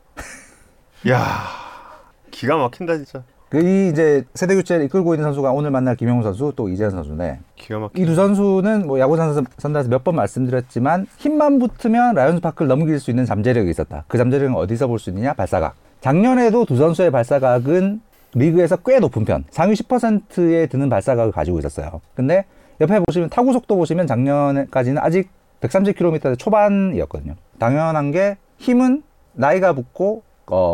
야, 기가 막힌다 진짜. 이 이제 세대 교체를 이끌고 있는 선수가 오늘 만날 김용훈 선수 또 이재현 선수인데 기가 막힌. 이 두 선수는 뭐 야구 선수에서 몇 번 말씀드렸지만 힘만 붙으면 라이온즈 파크를 넘길 수 있는 잠재력이 있었다. 그 잠재력은 어디서 볼 수 있느냐? 발사각. 작년에도 두 선수의 발사각은 리그에서 꽤 높은 편, 상위 10%에 드는 발사각을 가지고 있었어요. 근데 옆에 보시면 타구 속도 보시면 작년까지는 아직 130km 초반이었거든요. 당연한 게 힘은 나이가 붙고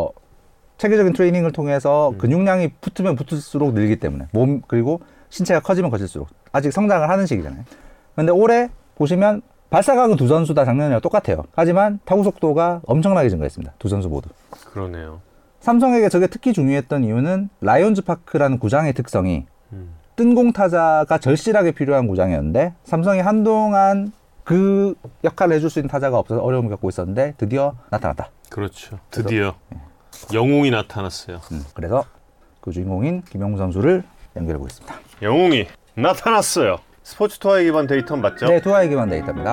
체계적인 트레이닝을 통해서 근육량이 붙으면 붙을수록 늘기 때문에 몸 그리고 신체가 커지면 커질수록 아직 성장을 하는 시기잖아요. 근데 올해 보시면 발사각은 두 선수 다 작년이랑 똑같아요. 하지만 타구 속도가 엄청나게 증가했습니다. 두 선수 모두. 그러네요. 삼성에게 저게 특히 중요했던 이유는 라이온즈 파크라는 구장의 특성이 뜬공 타자가 절실하게 필요한 구장이었는데 삼성이 한동안 그 역할을 해줄 수 있는 타자가 없어서 어려움을 겪고 있었는데 드디어 나타났다. 그렇죠. 드디어 영웅이 나타났어요. 그래서 그 주인공인 김용훈 선수를 연결해 보겠습니다. 영웅이 나타났어요. 스포츠 투하의 기반 데이터는 맞죠? 네, 투하의 기반 데이터입니다.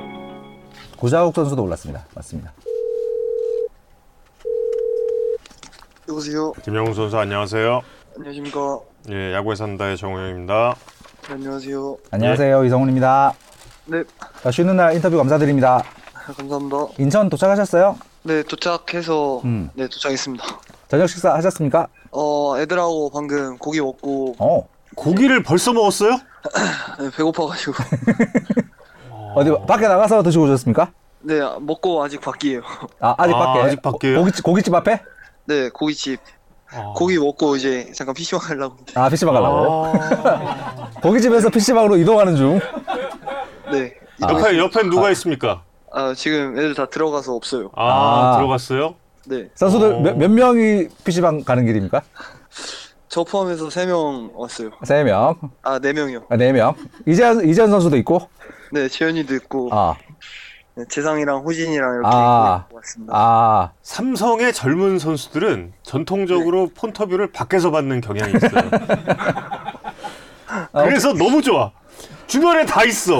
구자욱 선수도 올랐습니다. 맞습니다. 여보세요. 김영훈 선수 안녕하세요. 안녕하십니까. 예, 야구에 산다의 정우영입니다. 네, 안녕하세요. 안녕하세요. 이성훈입니다. 네, 쉬는 날 인터뷰 감사드립니다. 감사합니다. 인천 도착하셨어요? 네, 도착해서 네, 도착했습니다. 저녁 식사 하셨습니까? 애들하고 방금 고기 먹고 고기를 벌써 먹었어요? 네, 배고파가지고 어디 밖에 나가서 드시고 오셨습니까? 네, 먹고 아직 밖이에요. 아직 밖에? 아직 밖에요? 고깃집 앞에? 네, 고깃집 고기 먹고 이제 잠깐 PC방 가려고. PC방 가려고요? 고깃집에서 PC방으로 이동하는 중? 네. 옆에 누가 있습니까? 지금 애들 다 들어가서 없어요. 들어갔어요? 네. 선수들 몇 명이 PC방 가는 길입니까? 저 포함해서 3명 왔어요. 3명? 4명이요. 4명. 이재현 선수도 있고? 네, 재현이도 있고. 네, 재상이랑 호진이랑 이렇게 왔습니다. 삼성의 젊은 선수들은 전통적으로 폰터뷰를 밖에서 받는 경향이 있어요. 그래서 너무 좋아. 주변에 다 있어.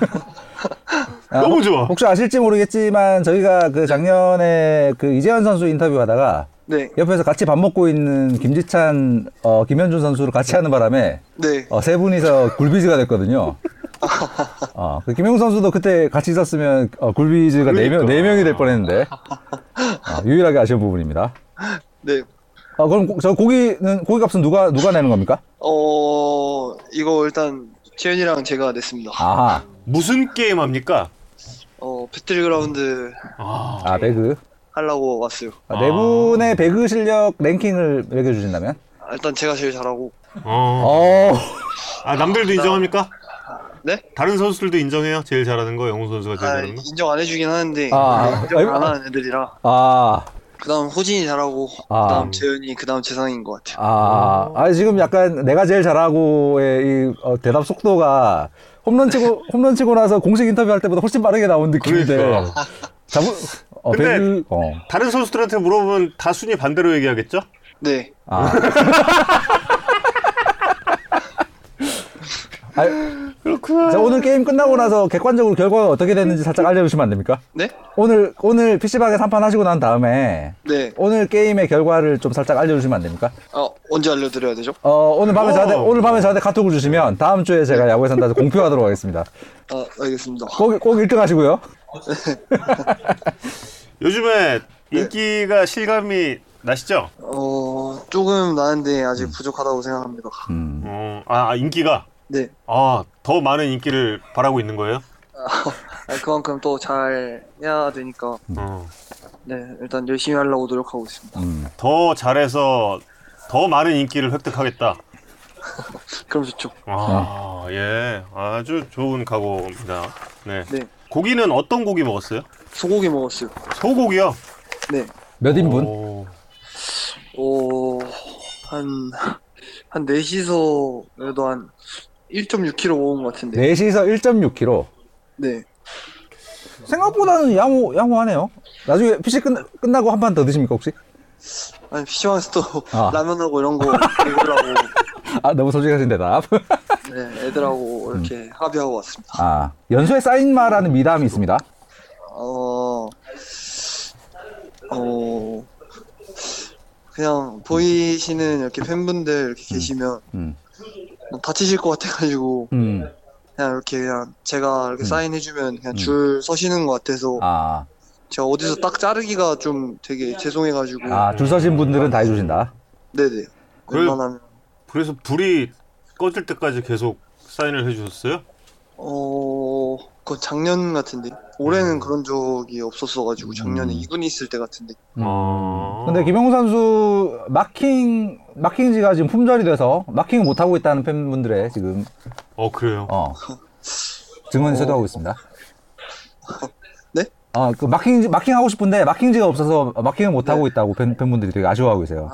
너무 좋아. 혹시 아실지 모르겠지만 저희가 그 작년에 그 이재현 선수 인터뷰하다가 네. 옆에서 같이 밥 먹고 있는 김지찬, 김현준 선수를 같이 하는 바람에 네. 세 분이서 굴비즈가 됐거든요. 그 김용훈 선수도 그때 같이 있었으면 굴비즈가 그러니까. 4명이 될 뻔했는데 유일하게 아쉬운 부분입니다. 네. 그럼 저 고기값은 누가 내는 겁니까? 이거 일단 재현이랑 제가 냈습니다. 무슨 게임 합니까? 배틀그라운드 배그 하려고 왔어요. 네 분의 배그 실력 랭킹을 매겨주신다면? 일단 제가 제일 잘하고. 남들도 인정합니까? 네? 다른 선수들도 인정해요? 제일 잘하는 거 영훈 선수가 제일 잘하는 거? 인정 안 해주긴 하는데 인정 안 하는 애들이라. 그 다음 호진이 잘하고 그 다음 재현이 그 다음 재상인 것 같아요. 지금 약간 내가 제일 잘하고의 이 대답 속도가 홈런 치고 나서 공식 인터뷰할 때보다 훨씬 빠르게 나온 느낌인데. 그러니까. 근데 다른 선수들한테 물어보면 다 순위 반대로 얘기하겠죠? 네. 그렇구나. 자, 오늘 게임 끝나고 나서 객관적으로 결과가 어떻게 됐는지 살짝 알려주시면 안 됩니까? 네? 오늘 PC방에 3판 하시고 난 다음에 네. 오늘 게임의 결과를 좀 살짝 알려주시면 안 됩니까? 언제 알려드려야 되죠? 오늘 밤에 저한테 카톡을 주시면 다음 주에 제가 야구에 산다서 공표하도록 하겠습니다. 알겠습니다. 꼭 1등 하시고요. 요즘에 인기가 실감이 나시죠? 조금 나는데 아직 부족하다고 생각합니다. 인기가? 네. 더 많은 인기를 바라고 있는 거예요? 그만큼 또 잘 해야 되니까. 네, 일단 열심히 하려고 노력하고 있습니다. 더 잘해서 더 많은 인기를 획득하겠다. 그럼 좋죠. 예. 아주 좋은 각오입니다. 네. 네. 고기는 어떤 고기 먹었어요? 소고기 먹었어요. 소고기요? 네. 몇 인분? 한 4시서 그래도 한 1.6kg 먹은 것 같은데. 4시서 1.6kg. 네. 생각보다는 양호하네요. 나중에 PC 끝나고 한 판 더 드십니까 혹시? 아니 PC방에서 또 라면하고 이런 거 애들하고 너무 솔직하신 대답. 네, 애들하고 이렇게 합의하고 왔습니다. 연수의 사인마라는 미담이 있습니다. 그냥 보이시는 이렇게 팬분들 이렇게 계시면 다치실 것 같아가지고 그냥 이렇게 제가 이렇게 사인해주면 그냥 줄 서시는 것 같아서 제가 어디서 딱 자르기가 좀 되게 죄송해가지고. 줄 서신 분들은 다 해주신다. 네네. 웬만하면. 그래서 불이 꺼질 때까지 계속 사인을 해주셨어요? 그건 작년 같은데. 올해는 그런 적이 없었어가지고 작년에 이군이 있을 때 같은데. 근데 김영우 선수 마킹지가 지금 품절이 돼서 마킹을 못 하고 있다는 팬분들의 지금. 그래요? 증언이 쇄도하고 있습니다. 네? 그 마킹 하고 싶은데 마킹지가 없어서 마킹을 못 하고 있다고 팬분들이 되게 아쉬워하고 계세요.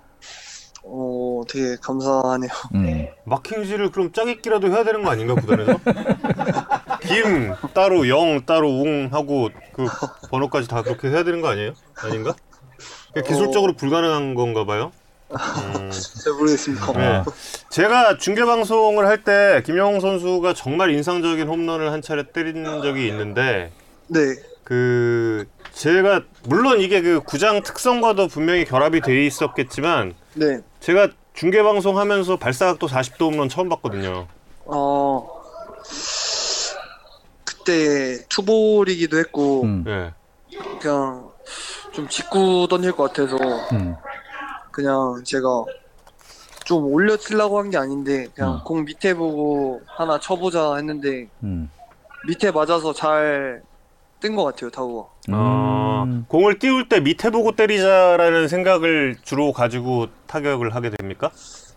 되게 감사하네요. 마킹지를 그럼 짜깁기라도 해야 되는 거 아닌가, 구단에서? 김 따로 영 따로 웅 하고 그 번호까지 다 그렇게 해야 되는 거 아니에요? 아닌가? 기술적으로 불가능한 건가 봐요. 잘 모르겠습니다. 네. 제가 중계 방송을 할 때 김영웅 선수가 정말 인상적인 홈런을 한 차례 때린 적이 있는데, 네. 제가 물론 이게 그 구장 특성과도 분명히 결합이 돼 있었겠지만, 네. 제가 중계 방송 하면서 발사각도 40도 홈런 처음 봤거든요. 그때 투볼이기도 했고, 네. 그냥 좀 직구 던질 것 같아서 그냥 제가 좀 올려치려고 한 게 아닌데 그냥 공 밑에 보고 하나 쳐보자 했는데 밑에 맞아서 잘 뜬 것 같아요, 타구가. 공을 띄울 때 밑에 보고 때리자라는 생각을 주로 가지고 타격을 하게 됩니까?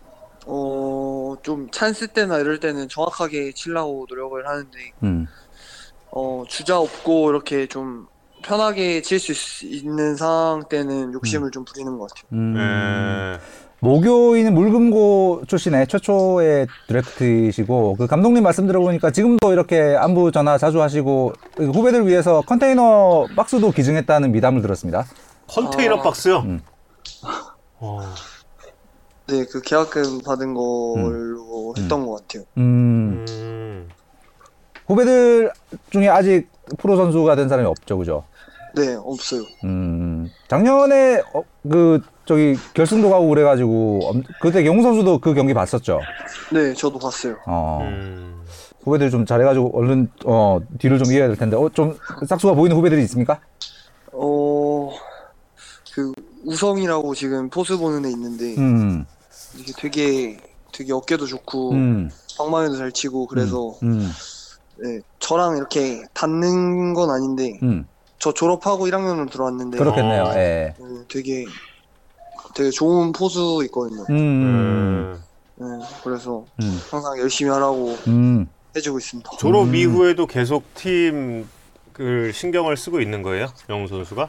좀 찬스 때나 이럴 때는 정확하게 치려고 노력을 하는데 주자 없고 이렇게 좀 편하게 칠 수 있는 상황 때는 욕심을 좀 부리는 것 같아요. 모교인은 물금고 출신의 최초의 드래프트이시고 그 감독님 말씀 들어보니까 지금도 이렇게 안부 전화 자주 하시고 후배들 위해서 컨테이너 박스도 기증했다는 미담을 들었습니다. 컨테이너 박스요? 네, 그 계약금 받은 걸로 했던 것 같아요. 후배들 중에 아직 프로 선수가 된 사람이 없죠, 그죠? 네, 없어요. 작년에 결승도 가고 그래가지고 그때 영웅 선수도 그 경기 봤었죠? 네, 저도 봤어요. 후배들 좀 잘해가지고 얼른 뒤를 좀 이어야 될 텐데 좀 싹수가 보이는 후배들이 있습니까? 그 우성이라고 지금 포수 보는 애 있는데 이게 되게 어깨도 좋고 방망이도 잘 치고 그래서 네, 저랑 이렇게 닿는 건 아닌데 저 졸업하고 1학년으로 들어왔는데 그렇겠네요. 예. 되게 좋은 포수 있거든요. 네, 그래서 항상 열심히 하라고 해주고 있습니다. 졸업 이후에도 계속 팀 신경을 쓰고 있는 거예요? 영웅 선수가?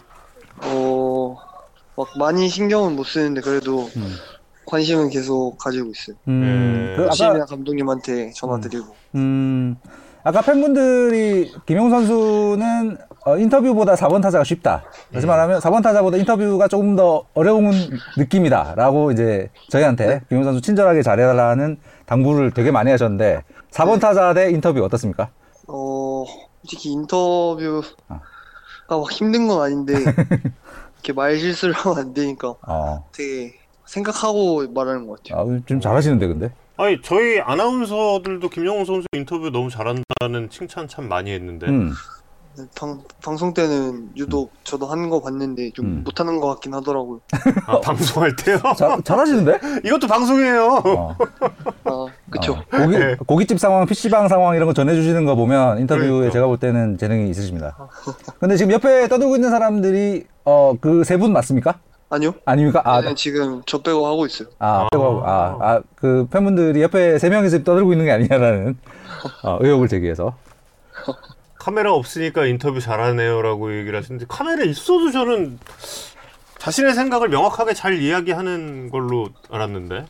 막 많이 신경은 못 쓰는데 그래도 관심은 계속 가지고 있어요. 열심히 감독님한테 전화드리고. 아까 팬분들이 김영우 선수는 인터뷰보다 4번 타자가 쉽다. 다시 말하면 4번 타자보다 인터뷰가 조금 더 어려운 느낌이다 라고 이제 저희한테 김영우 선수 친절하게 잘해달라는 당부를 되게 많이 하셨는데 4번 타자 대 인터뷰 어떻습니까? 솔직히 인터뷰가 막 힘든 건 아닌데 이렇게 말 실수를 하면 안 되니까 되게 생각하고 말하는 것 같아요. 좀 잘하시는데 근데? 아니 저희 아나운서들도 김영웅 선수 인터뷰 너무 잘한다는 칭찬 참 많이 했는데 방송 때는 유독 저도 하는 거 봤는데 좀 못하는 것 같긴 하더라고요. 방송할 때요? 잘하시는데? 이것도 방송이에요. 그쵸. 고깃집 상황, PC방 상황 이런 거 전해주시는 거 보면 인터뷰에 그러니까. 제가 볼 때는 재능이 있으십니다. 근데 지금 옆에 떠들고 있는 사람들이 그 세 분 맞습니까? 아니요. 아닙니까? 네, 지금 저 빼고 하고 있어요. 그 팬분들이 옆에 세 명이서 떠들고 있는 게 아니냐라는 의혹을 제기해서. 카메라 없으니까 인터뷰 잘하네요라고 얘기를 하시는데 카메라 있어도 저는 자신의 생각을 명확하게 잘 이야기하는 걸로 알았는데.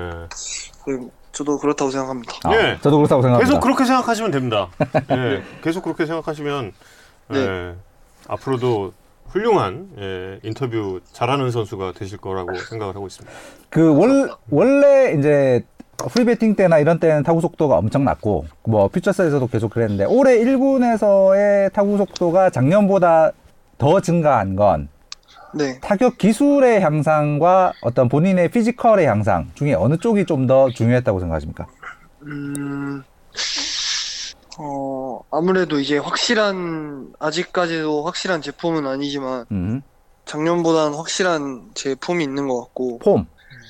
저도 그렇다고 생각합니다. 네, 저도 그렇다고 생각합니다. 계속 그렇게 생각하시면 됩니다. 네, 계속 그렇게 생각하시면 앞으로도 훌륭한 인터뷰 잘하는 선수가 되실 거라고 생각을 하고 있습니다. 원래 이제 프리배팅 때나 이런 때는 타구 속도가 엄청 낮고 뭐 퓨처스에서도 계속 그랬는데 올해 1군에서의 타구 속도가 작년보다 더 증가한 건 타격 기술의 향상과 어떤 본인의 피지컬의 향상 중에 어느 쪽이 좀 더 중요했다고 생각하십니까? 아무래도 이제 아직까지도 확실한 제품은 아니지만 작년보다는 확실한 제품이 있는 것 같고 폼?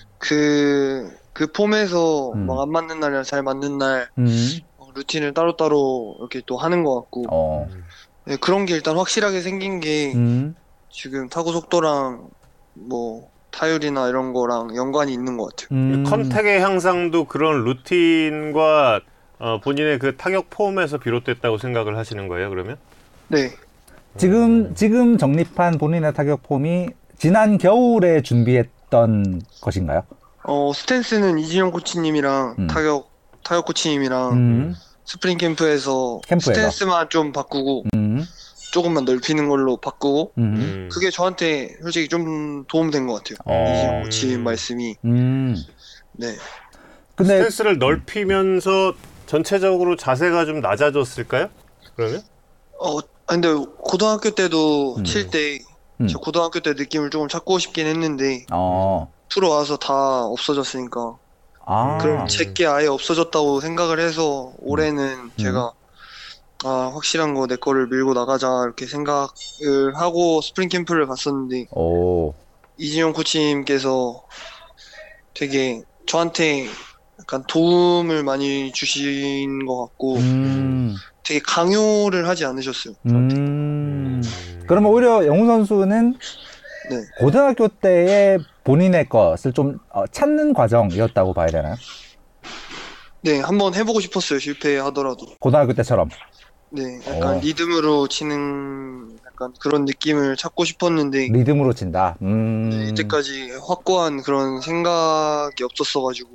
그 폼에서 막 안 맞는 날이랑 잘 맞는 날 루틴을 따로따로 이렇게 또 하는 것 같고 그런 게 일단 확실하게 생긴 게 지금 타구 속도랑 뭐 타율이나 이런 거랑 연관이 있는 것 같아요. 컨택의 향상도 그런 루틴과 본인의 그 타격 폼에서 비롯됐다고 생각을 하시는 거예요, 그러면? 네. 지금 정립한 본인의 타격 폼이 지난 겨울에 준비했던 것인가요? 스탠스는 이진영 코치님이랑 타격 코치님이랑 스프링 캠프에서 스탠스만 좀 바꾸고 조금만 넓히는 걸로 바꾸고 그게 저한테 솔직히 좀 도움된 것 같아요. 이진영 코치님 말씀이. 네. 근데 스탠스를 넓히면서 전체적으로 자세가 좀 낮아졌을까요? 그러면? 근데 고등학교 때도 칠 때 저 고등학교 때 느낌을 조금 찾고 싶긴 했는데 프로 와서 다 없어졌으니까 그럼 제게 아예 없어졌다고 생각을 해서 올해는 제가 확실한 거 내 거를 밀고 나가자 이렇게 생각을 하고 스프링 캠프를 갔었는데 이진영 코치님께서 되게 저한테 약간 도움을 많이 주신 것 같고 되게 강요를 하지 않으셨어요. 그러면 오히려 영훈 선수는 고등학교 때의 본인의 것을 좀 찾는 과정이었다고 봐야 되나요? 네, 한번 해보고 싶었어요. 실패하더라도. 고등학교 때처럼. 네, 약간 리듬으로 치는 약간 그런 느낌을 찾고 싶었는데 리듬으로 친다. 네, 이때까지 확고한 그런 생각이 없었어가지고.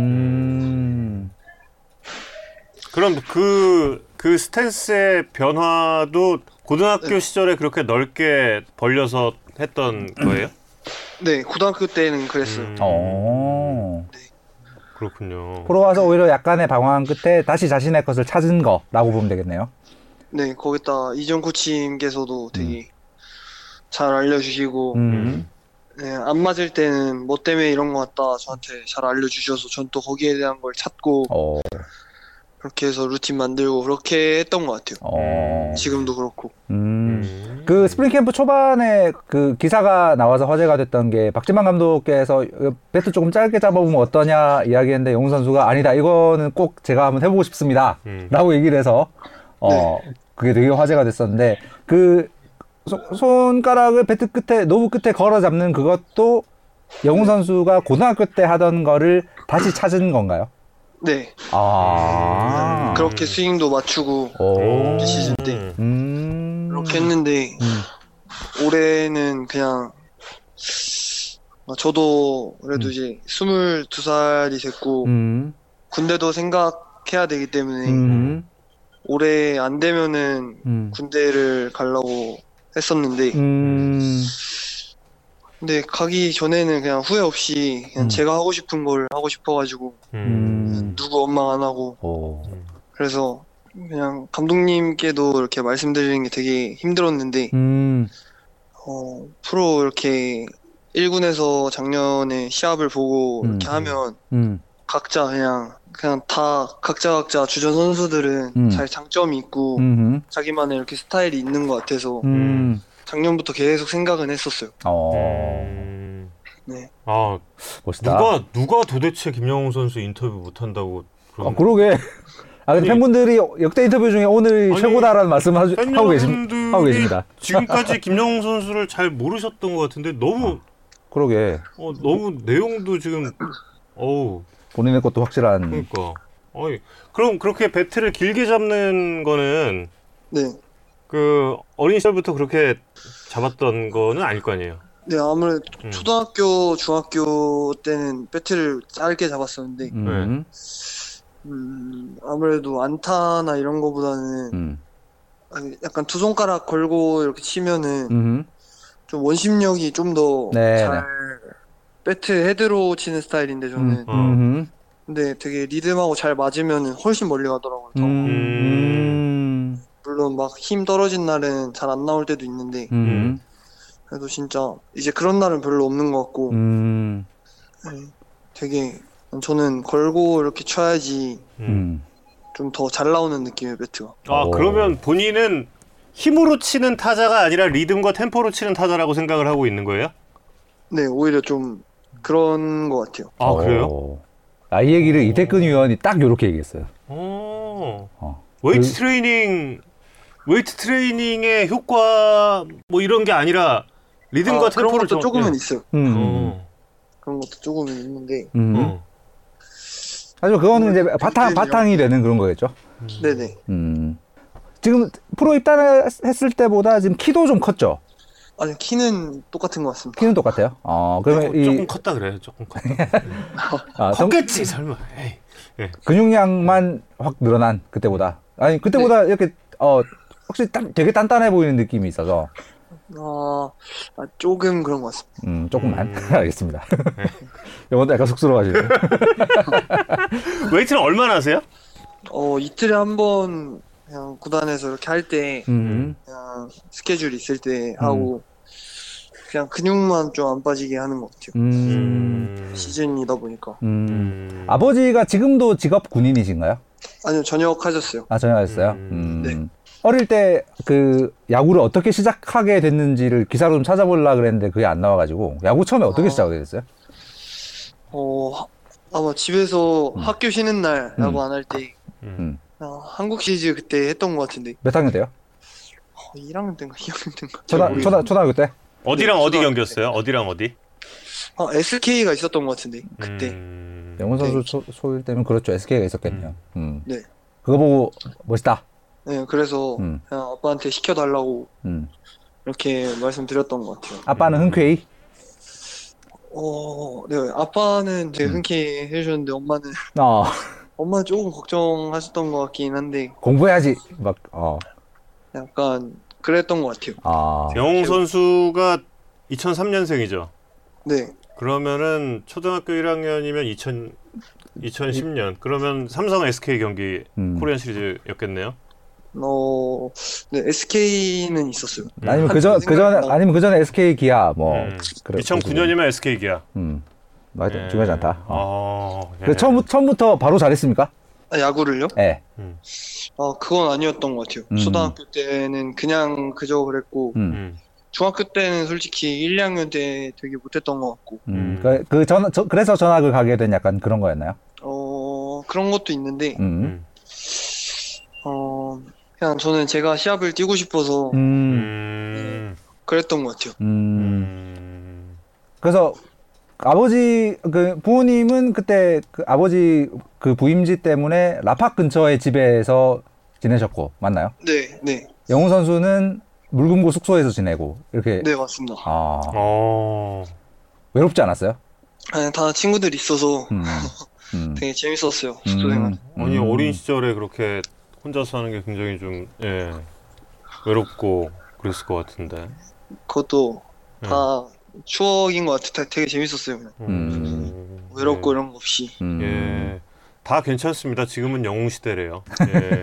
그럼 그 스탠스의 변화도 고등학교 시절에 그렇게 넓게 벌려서 했던 거예요? 네, 고등학교 때는 그랬어요. 네. 그렇군요. 프로 와서 오히려 약간의 방황 끝에 다시 자신의 것을 찾은 거라고 보면 되겠네요. 네, 거기다 이정 코치님께서도 되게 잘 알려주시고 네, 안 맞을 때는 뭐 때문에 이런 거 같다 저한테 잘 알려주셔서 전 또 거기에 대한 걸 찾고 그렇게 해서 루틴 만들고 그렇게 했던 것 같아요. 지금도 그렇고. 그 스프링 캠프 초반에 그 기사가 나와서 화제가 됐던 게 박진만 감독께서 배트 조금 짧게 잡아보면 어떠냐 이야기했는데 영훈 선수가 아니다 이거는 꼭 제가 한번 해보고 싶습니다 라고 얘기를 해서 그게 되게 화제가 됐었는데 그 손가락을 배트 끝에 노브 끝에 걸어 잡는 그것도 영훈 선수가 고등학교 때 하던 거를 다시 찾은 건가요? 네. 그렇게 스윙도 맞추고 시즌 때 그렇게 했는데 올해는 그냥 저도 그래도 이제 22살이 됐고 군대도 생각해야 되기 때문에 올해 안 되면은 군대를 가려고 했었는데 근데 가기 전에는 그냥 후회 없이 그냥 제가 하고 싶은 걸 하고 싶어가지고 누구 원망 안 하고 그래서 그냥 감독님께도 이렇게 말씀드리는 게 되게 힘들었는데 프로 이렇게 1군에서 작년에 시합을 보고 이렇게 하면 각자 다 각자 주전 선수들은 자기 장점이 있고 자기만의 이렇게 스타일이 있는 것 같아서 작년부터 계속 생각은 했었어요. 네. 아, 멋있다. 누가 도대체 김영웅 선수 인터뷰 못 한다고 그러게. 근데 아니, 팬분들이 역대 인터뷰 중에 오늘이 최고다라는 말씀 하고 계십니다. 지금까지 김영웅 선수를 잘 모르셨던 것 같은데 너무 그러게. 너무 내용도 지금 본인의 것도 확실한. 그러니까. 그럼 그렇게 배트를 길게 잡는 거는 네. 그 어린 시절부터 그렇게 잡았던 거는 아닐 거 아니에요. 네, 아무래도 초등학교, 중학교 때는 배트를 짧게 잡았었는데 아무래도 안타나 이런 거보다는 약간 두 손가락 걸고 이렇게 치면은 좀 원심력이 좀 더 잘 배트 헤드로 치는 스타일인데 저는 근데 되게 리듬하고 잘 맞으면은 훨씬 멀리 가더라고요. 물론 막 힘 떨어진 날은 잘 안 나올 때도 있는데 그래도 진짜 이제 그런 날은 별로 없는 것 같고 네, 되게 저는 걸고 이렇게 쳐야지 좀 더 잘 나오는 느낌의 배트가. 그러면 본인은 힘으로 치는 타자가 아니라 리듬과 템포로 치는 타자라고 생각을 하고 있는 거예요? 네, 오히려 좀 그런 것 같아요. 그래요? 이 얘기를 이태근 위원이 딱 요렇게 얘기했어요. 웨이트 트레이닝의 효과 뭐 이런 게 아니라 리듬과 그런 템포를 것도 조금은 있어요. 그런 것도 조금은 있는데 하지만 그거는 이제 바탕이 되는 그런 거겠죠. 네네. 지금 프로 입단했을 때보다 지금 키도 좀 컸죠? 아니, 키는 똑같은 것 같습니다. 키는 똑같아요? 그러면 조금 컸다 그래요. 조금 컸다. 컸겠지 설마. 에이. 근육량만 확 늘어난 그때보다. 아니 그때보다 이렇게 확실히 되게 단단해 보이는 느낌이 있어서. 조금 그런 것 같습니다. 조금만. 알겠습니다. 이것도 약간 쑥스러워가지고. 웨이트는 얼마나 하세요? 이틀에 한 번 그냥 구단에서 이렇게 할 때 그냥 스케줄 있을 때 하고 그냥 근육만 좀 안 빠지게 하는 것 같아요. 시즌이다 보니까. 아버지가 지금도 직업 군인이신가요? 아니요, 전역하셨어요. 전역하셨어요? 네. 어릴 때 그 야구를 어떻게 시작하게 됐는지를 기사로 좀 찾아보려고 그랬는데 그게 안 나와가지고 야구 처음에 어떻게 시작하게 됐어요? 아마 집에서 학교 쉬는 날 야구 안 할 때 한국 시리즈 그때 했던 것 같은데. 몇 학년 때요? 1학년 때인가 2학년 때인가. 초등학교 때? 어디랑 어디 경기였어요? 어디랑 어디? SK가 있었던 것 같은데 그때. 영훈 선수 소일 때면 그렇죠. SK가 있었겠네요. 네. 그거 보고 멋있다. 네, 그래서 그냥 아빠한테 시켜달라고 이렇게 말씀드렸던 것 같아요. 아빠는 흔쾌히? 네, 아빠는 되게 흔쾌히 해주셨는데 엄마는 조금 걱정하셨던 것 같긴 한데. 공부해야지. 약간 그랬던 것 같아요. 영웅 선수가 2003년생이죠? 네. 그러면은 초등학교 1학년이면 2010년. 그러면 삼성 SK 경기 코리안 시리즈였겠네요? 네, SK는 있었어요. 아니면 그 전에 SK 기아 2009년이면 SK 기아. 맞아, 중요하지 않다. 예. 처음부터 바로 잘했습니까? 야구를요? 네. 그건 아니었던 것 같아요. 초등학교 때는 그냥 그저 그랬고, 중학교 때는 솔직히 1, 2학년 때 되게 못했던 것 같고. 그래서 전학을 가게 된 약간 그런 거였나요? 그런 것도 있는데, 그냥 저는 제가 시합을 뛰고 싶어서 그랬던 것 같아요. 그래서 아버지 부모님은 그때 아버지 부임지 때문에 라팍 근처의 집에서 지내셨고 맞나요? 네, 네. 영훈 선수는 물금고 숙소에서 지내고 이렇게. 네, 맞습니다. 외롭지 않았어요? 아니, 다 친구들 있어서 되게 재밌었어요. 숙소 생활. 아니 어린 시절에 그렇게 혼자 사는 게 굉장히 좀 외롭고 그랬을 것 같은데. 그것도 다 추억인 것 같아요. 되게 재밌었어요. 그냥. 외롭고 이런 거 없이. 다 괜찮습니다. 지금은 영웅 시대래요. 예.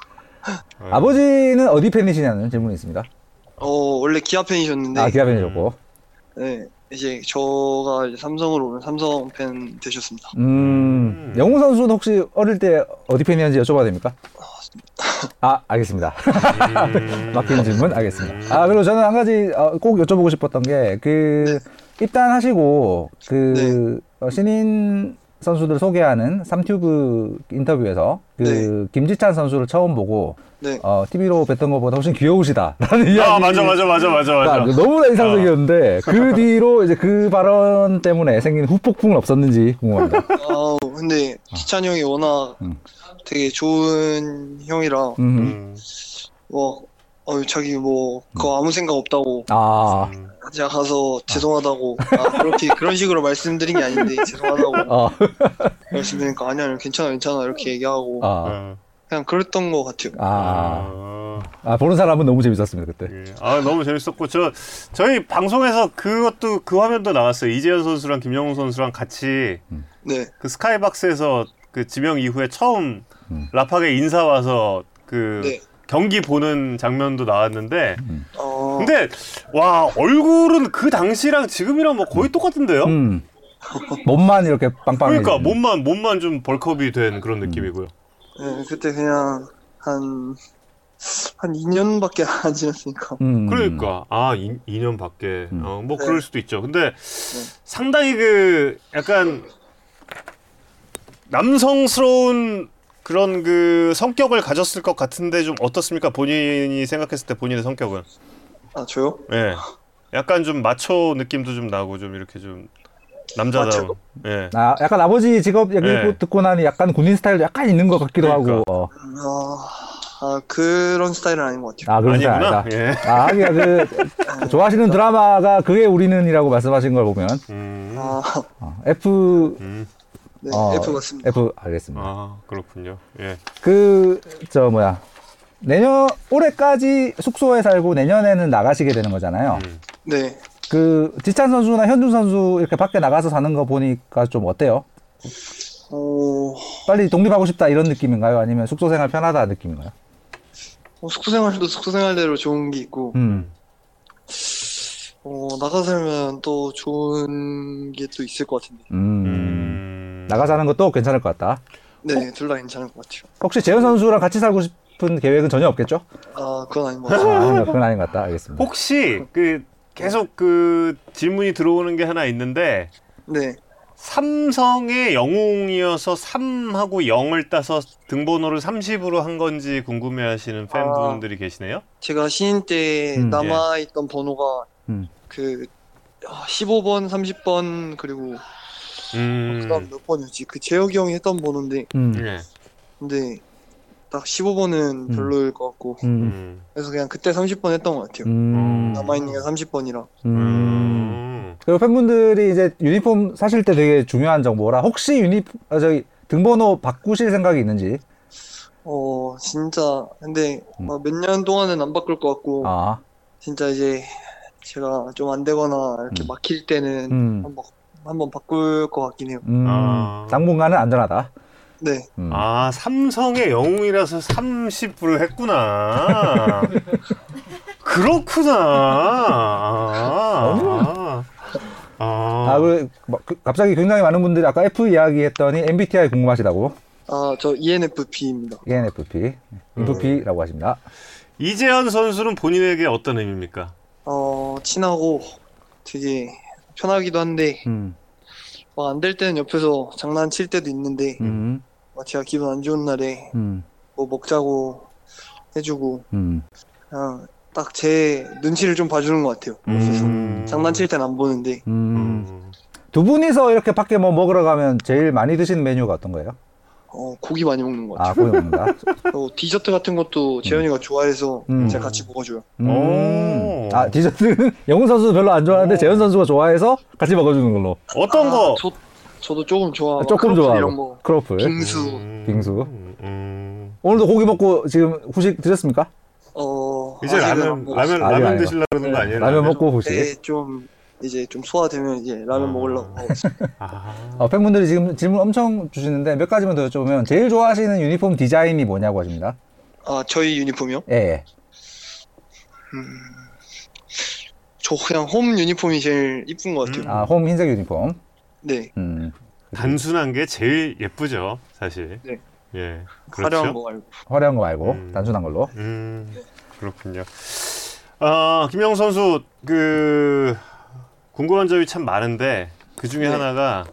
아버지는 어디 팬이시냐는 질문이 있습니다. 원래 기아 팬이셨는데. 아, 기아 팬이셨고. 네. 이제 저가 이제 삼성으로 오면 삼성 팬 되셨습니다. 영웅 선수는 혹시 어릴 때 어디 팬이었는지 여쭤봐도 됩니까? 아, 알겠습니다. 막힌 질문 알겠습니다. 아, 그리고 저는 한 가지 꼭 여쭤보고 싶었던 게 입단하시고 신인 선수들 소개하는 삼튜브 인터뷰에서 김지찬 선수를 처음 보고 TV로 뵀던 것보다 훨씬 귀여우시다라는 이야기. 아, 맞아. 너무나 인상적이었는데 그 뒤로 이제 그 발언 때문에 생긴 후폭풍은 없었는지 궁금합니다. 근데 지찬 형이 워낙 되게 좋은 형이라 자기 그거 아무 생각 없다고. 제가 가서 죄송하다고 그런 식으로 말씀드린 게 아닌데 죄송하다고 말씀드리니까 아니야 괜찮아 이렇게 얘기하고 그냥 그랬던 것 같아요. 보는 사람은 너무 재밌었습니다 그때. 너무 재밌었고 저희 방송에서 그것도 그 화면도 나왔어요. 이재현 선수랑 김영웅 선수랑 같이 그 스카이박스에서 그 지명 이후에 처음 라팍에 인사 와서 경기 보는 장면도 나왔는데 근데 와 얼굴은 그 당시랑 지금이랑 뭐 거의 똑같은데요? 몸만 이렇게 빵빵해. 그러니까 몸만 좀 벌크업이 된 그런 느낌이고요. 네, 그때 그냥 한 2년밖에 안 지났으니까. 그러니까 2년밖에 뭐 그럴 수도 있죠. 근데 상당히 그 약간 남성스러운 그런 그 성격을 가졌을 것 같은데 좀 어떻습니까? 본인이 생각했을 때 본인의 성격은? 저요? 네. 약간 좀 마초 느낌도 좀 나고 좀 이렇게 좀 남자다운. 예. 약간 아버지 직업 얘기 듣고 나니 약간 군인 스타일도 약간 있는 것 같기도 하고. 그런 스타일은 아닌 것 같아요. 그런 스타일 아니다. 예. 좋아하시는 드라마가 그게 우리는이라고 말씀하신 걸 보면. F. 네, F 맞습니다. F 알겠습니다. 그렇군요. 예. 올해까지 숙소에 살고 내년에는 나가시게 되는 거잖아요. 네. 그 지찬 선수나 현준 선수 이렇게 밖에 나가서 사는 거 보니까 좀 어때요? 빨리 독립하고 싶다 이런 느낌인가요? 아니면 숙소 생활 편하다 느낌인가요? 숙소 생활도 숙소 생활대로 좋은 게 있고 나가 살면 또 좋은 게 또 있을 것 같은데. 나가 사는 것도 괜찮을 것 같다. 네, 둘 다 괜찮을 것 같아요. 혹시 재현 선수랑 같이 살고 싶은 계획은 전혀 없겠죠? 그건 아닌 것 같아요. 그건 아닌 것 같다. 알겠습니다. 혹시 계속 그 질문이 들어오는 게 하나 있는데 삼성의 영웅이어서 3하고 0을 따서 등번호를 30으로 한 건지 궁금해하시는 팬분들이 계시네요. 제가 신인 때 남아있던 번호가 그 15번, 30번 그리고 그다음 몇 번이었지? 그 재혁이 형이 했던 번호인데 근데 딱 15번은 별로일 것 같고 그래서 그냥 그때 30번 했던 것 같아요. 남아있는 게 30번이라. 그리고 팬분들이 이제 유니폼 사실 때 되게 중요한 정보라 혹시 등번호 바꾸실 생각이 있는지. 진짜 근데 몇 년 동안은 안 바꿀 것 같고 진짜 이제 제가 좀 안 되거나 이렇게 막힐 때는 한번 바꿀 것 같긴 해요. 당분간은 안전하다. 네. 삼성의 영웅이라서 30으로 했구나. 그렇구나. 갑자기 굉장히 많은 분들이 아까 F 이야기했더니 MBTI 궁금하시다고. 저 ENFP입니다. ENFP. INFP라고 하십니다. 이재현 선수는 본인에게 어떤 의미입니까? 친하고 되게 편하기도 한데 안 될 때는 옆에서 장난칠 때도 있는데 제가 기분 안 좋은 날에 뭐 먹자고 해주고 그냥 딱 제 눈치를 좀 봐주는 것 같아요. 그래서 장난칠 땐 안 보는데. 두 분이서 이렇게 밖에 뭐 먹으러 가면 제일 많이 드시는 메뉴가 어떤 거예요? 고기 많이 먹는 것 같아요. 고기 먹는다. 디저트 같은 것도 재현이가 좋아해서 제가 같이 먹어줘요. 디저트는 영훈 선수도 별로 안 좋아하는데 재현 선수가 좋아해서 같이 먹어주는 걸로. 어떤 거? 저도 조금 좋아하고. 조금 좋아하고. 이런 거. 크로플. 빙수. 오늘도 고기 먹고 지금 후식 드셨습니까? 이제 라면 드시려고 그러는 거 아니에요? 라면 먹고 후식. 네, 좀 이제 좀 소화되면 이제 라면 먹으려고 하고 있습니다. 팬분들이 지금 질문 엄청 주시는데 몇 가지만 더 여쭤보면 제일 좋아하시는 유니폼 디자인이 뭐냐고 하십니다. 아, 저희 유니폼이요? 예. 저 그냥 홈 유니폼이 제일 이쁜 것 같아요. 아, 홈 흰색 유니폼. 네. 단순한 게 제일 예쁘죠, 사실. 네. 예, 그렇죠. 화려한 거 말고. 화려한 거 말고 단순한 걸로. 그렇군요. 김영웅 선수 궁금한 점이 참 많은데 그 중에 하나가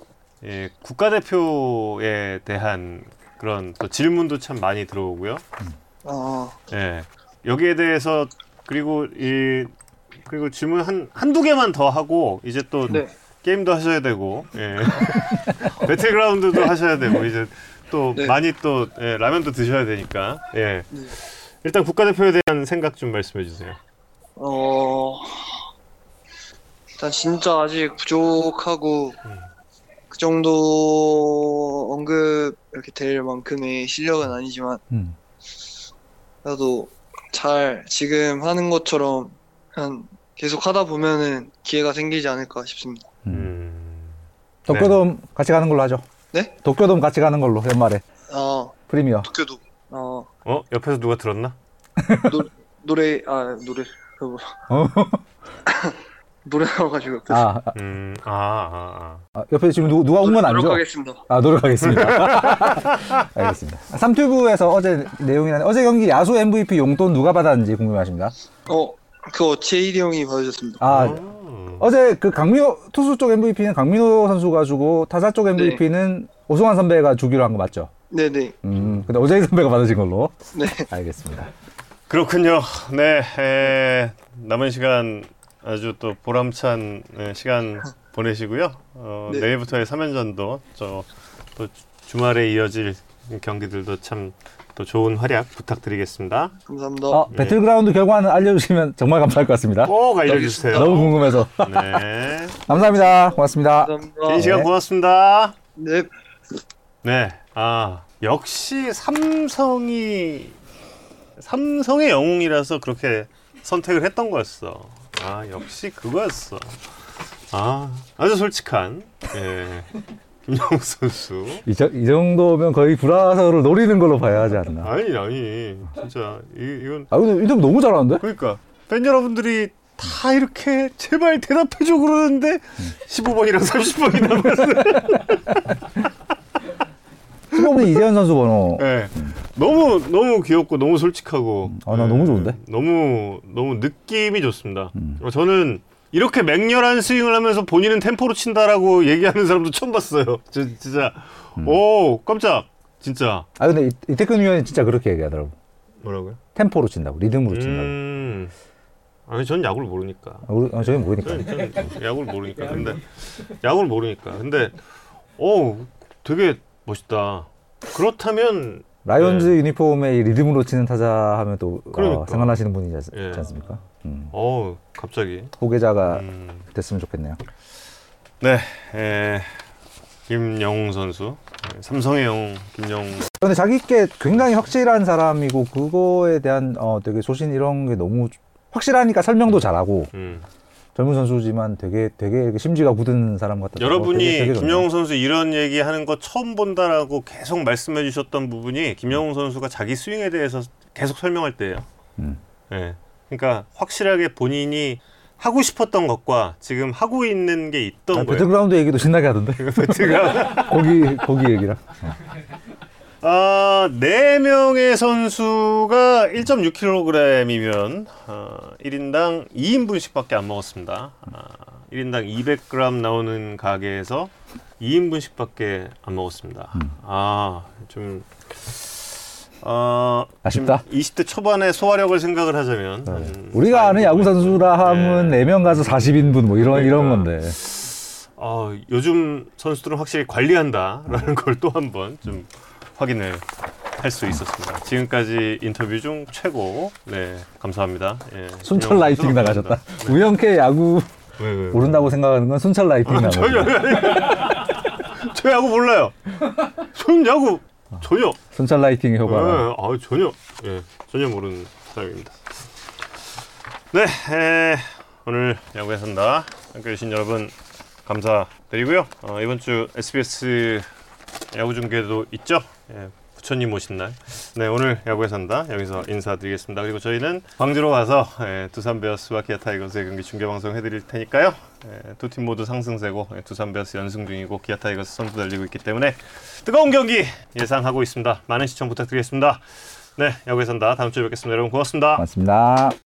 국가대표에 대한 그런 또 질문도 참 많이 들어오고요. 예, 여기에 대해서 그리고 질문 한두 개만 더 하고 이제 또 게임도 하셔야 되고 배틀그라운드도 하셔야 되고 이제 또 많이 또 라면도 드셔야 되니까 일단 국가대표에 대한 생각 좀 말씀해 주세요. 일단 진짜 아직 부족하고 그 정도 언급 이렇게 될 만큼의 실력은 아니지만 그래도 잘 지금 하는 것처럼 그냥 계속 하다 보면은 기회가 생기지 않을까 싶습니다. 도쿄돔 같이 가는 걸로 하죠. 네? 도쿄돔 같이 가는 걸로 연말에. 프리미어. 도쿄도. 옆에서 누가 들었나? 노래 노래 나와가지고 옆에서. 옆에 지금 누가 온 건 아니죠? 노력하겠습니다. 노력하겠습니다. 알겠습니다. 3튜브에서 어제 내용이나 어제 경기 야수 MVP 용돈 누가 받았는지 궁금해하십니다. 그거 제이디 형이 받으셨습니다. 어제 그 강민호 투수 쪽 MVP는 강민호 선수가 주고 타자 쪽 MVP는 오승환 선배가 주기로 한 거 맞죠? 네네. 근데 오재희 선배가 받으신 걸로. 네. 알겠습니다. 그렇군요. 네, 남은 시간 아주 또 보람찬 시간 보내시고요. 내일부터의 3연전도 또 주말에 이어질 경기들도 참 또 좋은 활약 부탁드리겠습니다. 감사합니다. 배틀그라운드 결과는 알려주시면 정말 감사할 것 같습니다. 꼭 알려주세요. 너무 궁금해서. 네. 감사합니다. 고맙습니다. 감사합니다. 긴 시간 고맙습니다. 네. 네. 역시 삼성의 영웅이라서 그렇게 선택을 했던 거였어. 역시 그거였어. 아주 솔직한 김영웅 선수. 이 정도면 거의 불화설을 노리는 걸로 봐야 하지 않나. 아니 진짜 이건 근데 이름 너무 잘하는데? 그러니까 팬 여러분들이 다 이렇게 제발 대답해줘 그러는데 15번이랑 30번이 남았어요. 15번 이재현 선수 번호. 네. 너무 귀엽고 너무 솔직하고. 나 너무 좋은데? 너무 느낌이 좋습니다. 저는 이렇게 맹렬한 스윙을 하면서 본인은 템포로 친다라고 얘기하는 사람도 처음 봤어요. 진짜. 오, 깜짝. 진짜. 근데 이태근 위원이 진짜 그렇게 얘기하더라고. 뭐라고요? 템포로 친다고, 리듬으로 친다고. 아니, 전 야구를 모르니까. 저희는 모르니까. 저는 야구를 모르니까. 근데, 되게 멋있다. 그렇다면 라이온즈 유니폼에 리듬으로 치는 타자 하면 또 생각나시는 분이지 않습니까? 갑자기 후계자가 됐으면 좋겠네요. 네, 김영웅 선수, 삼성의 영웅 김영웅. 근데 자기께 굉장히 확실한 사람이고 그거에 대한 되게 소신 이런 게 너무 확실하니까 설명도 잘하고 젊은 선수지만 되게 이렇게 심지가 굳은 사람 같다. 여러분이 김영웅 선수 이런 얘기하는 거 처음 본다라고 계속 말씀해 주셨던 부분이 김영웅 선수가 자기 스윙에 대해서 계속 설명할 때예요. 네. 그러니까 확실하게 본인이 하고 싶었던 것과 지금 하고 있는 게 있던 거예요. 배틀그라운드 얘기도 신나게 하던데. 배틀그라운드. 거기 얘기랑. 4명의 선수가 1.6kg이면 1인당 2인분씩밖에 안 먹었습니다. 1인당 200g 나오는 가게에서 2인분씩밖에 안 먹었습니다. 좀 아쉽다. 20대 초반의 소화력을 생각을 하자면 우리가 아는 야구 선수라 하면 4명 가서 40인분 뭐 이런 건데. 요즘 선수들은 확실히 관리한다라는 걸 또 한번 좀 확인을 할 수 있었습니다. 지금까지 인터뷰 중 최고. 네, 감사합니다. 순철 라이팅 나가셨다. 네. 우영케 야구 모른다고 생각하는 건 순철 라이팅 나가셨다. 저 야구 몰라요. 전 야구 전혀. 순철 라이팅의 효과. 전혀 모르는 사람입니다. 네, 오늘 야구에 산다 함께 해주신 여러분 감사드리고요. 이번 주 SBS 야구 중계도 있죠. 예, 부처님 오신 날. 네, 오늘 야구에 산다 여기서 인사드리겠습니다. 그리고 저희는 광주로 가서 두산 베어스와 기아 타이거스의 경기 중계 방송 해드릴 테니까요. 두 팀 모두 상승세고 두산 베어스 연승 중이고 기아 타이거스 선두 달리고 있기 때문에 뜨거운 경기 예상하고 있습니다. 많은 시청 부탁드리겠습니다. 네, 야구에 산다 다음 주에 뵙겠습니다. 여러분 고맙습니다. 고맙습니다.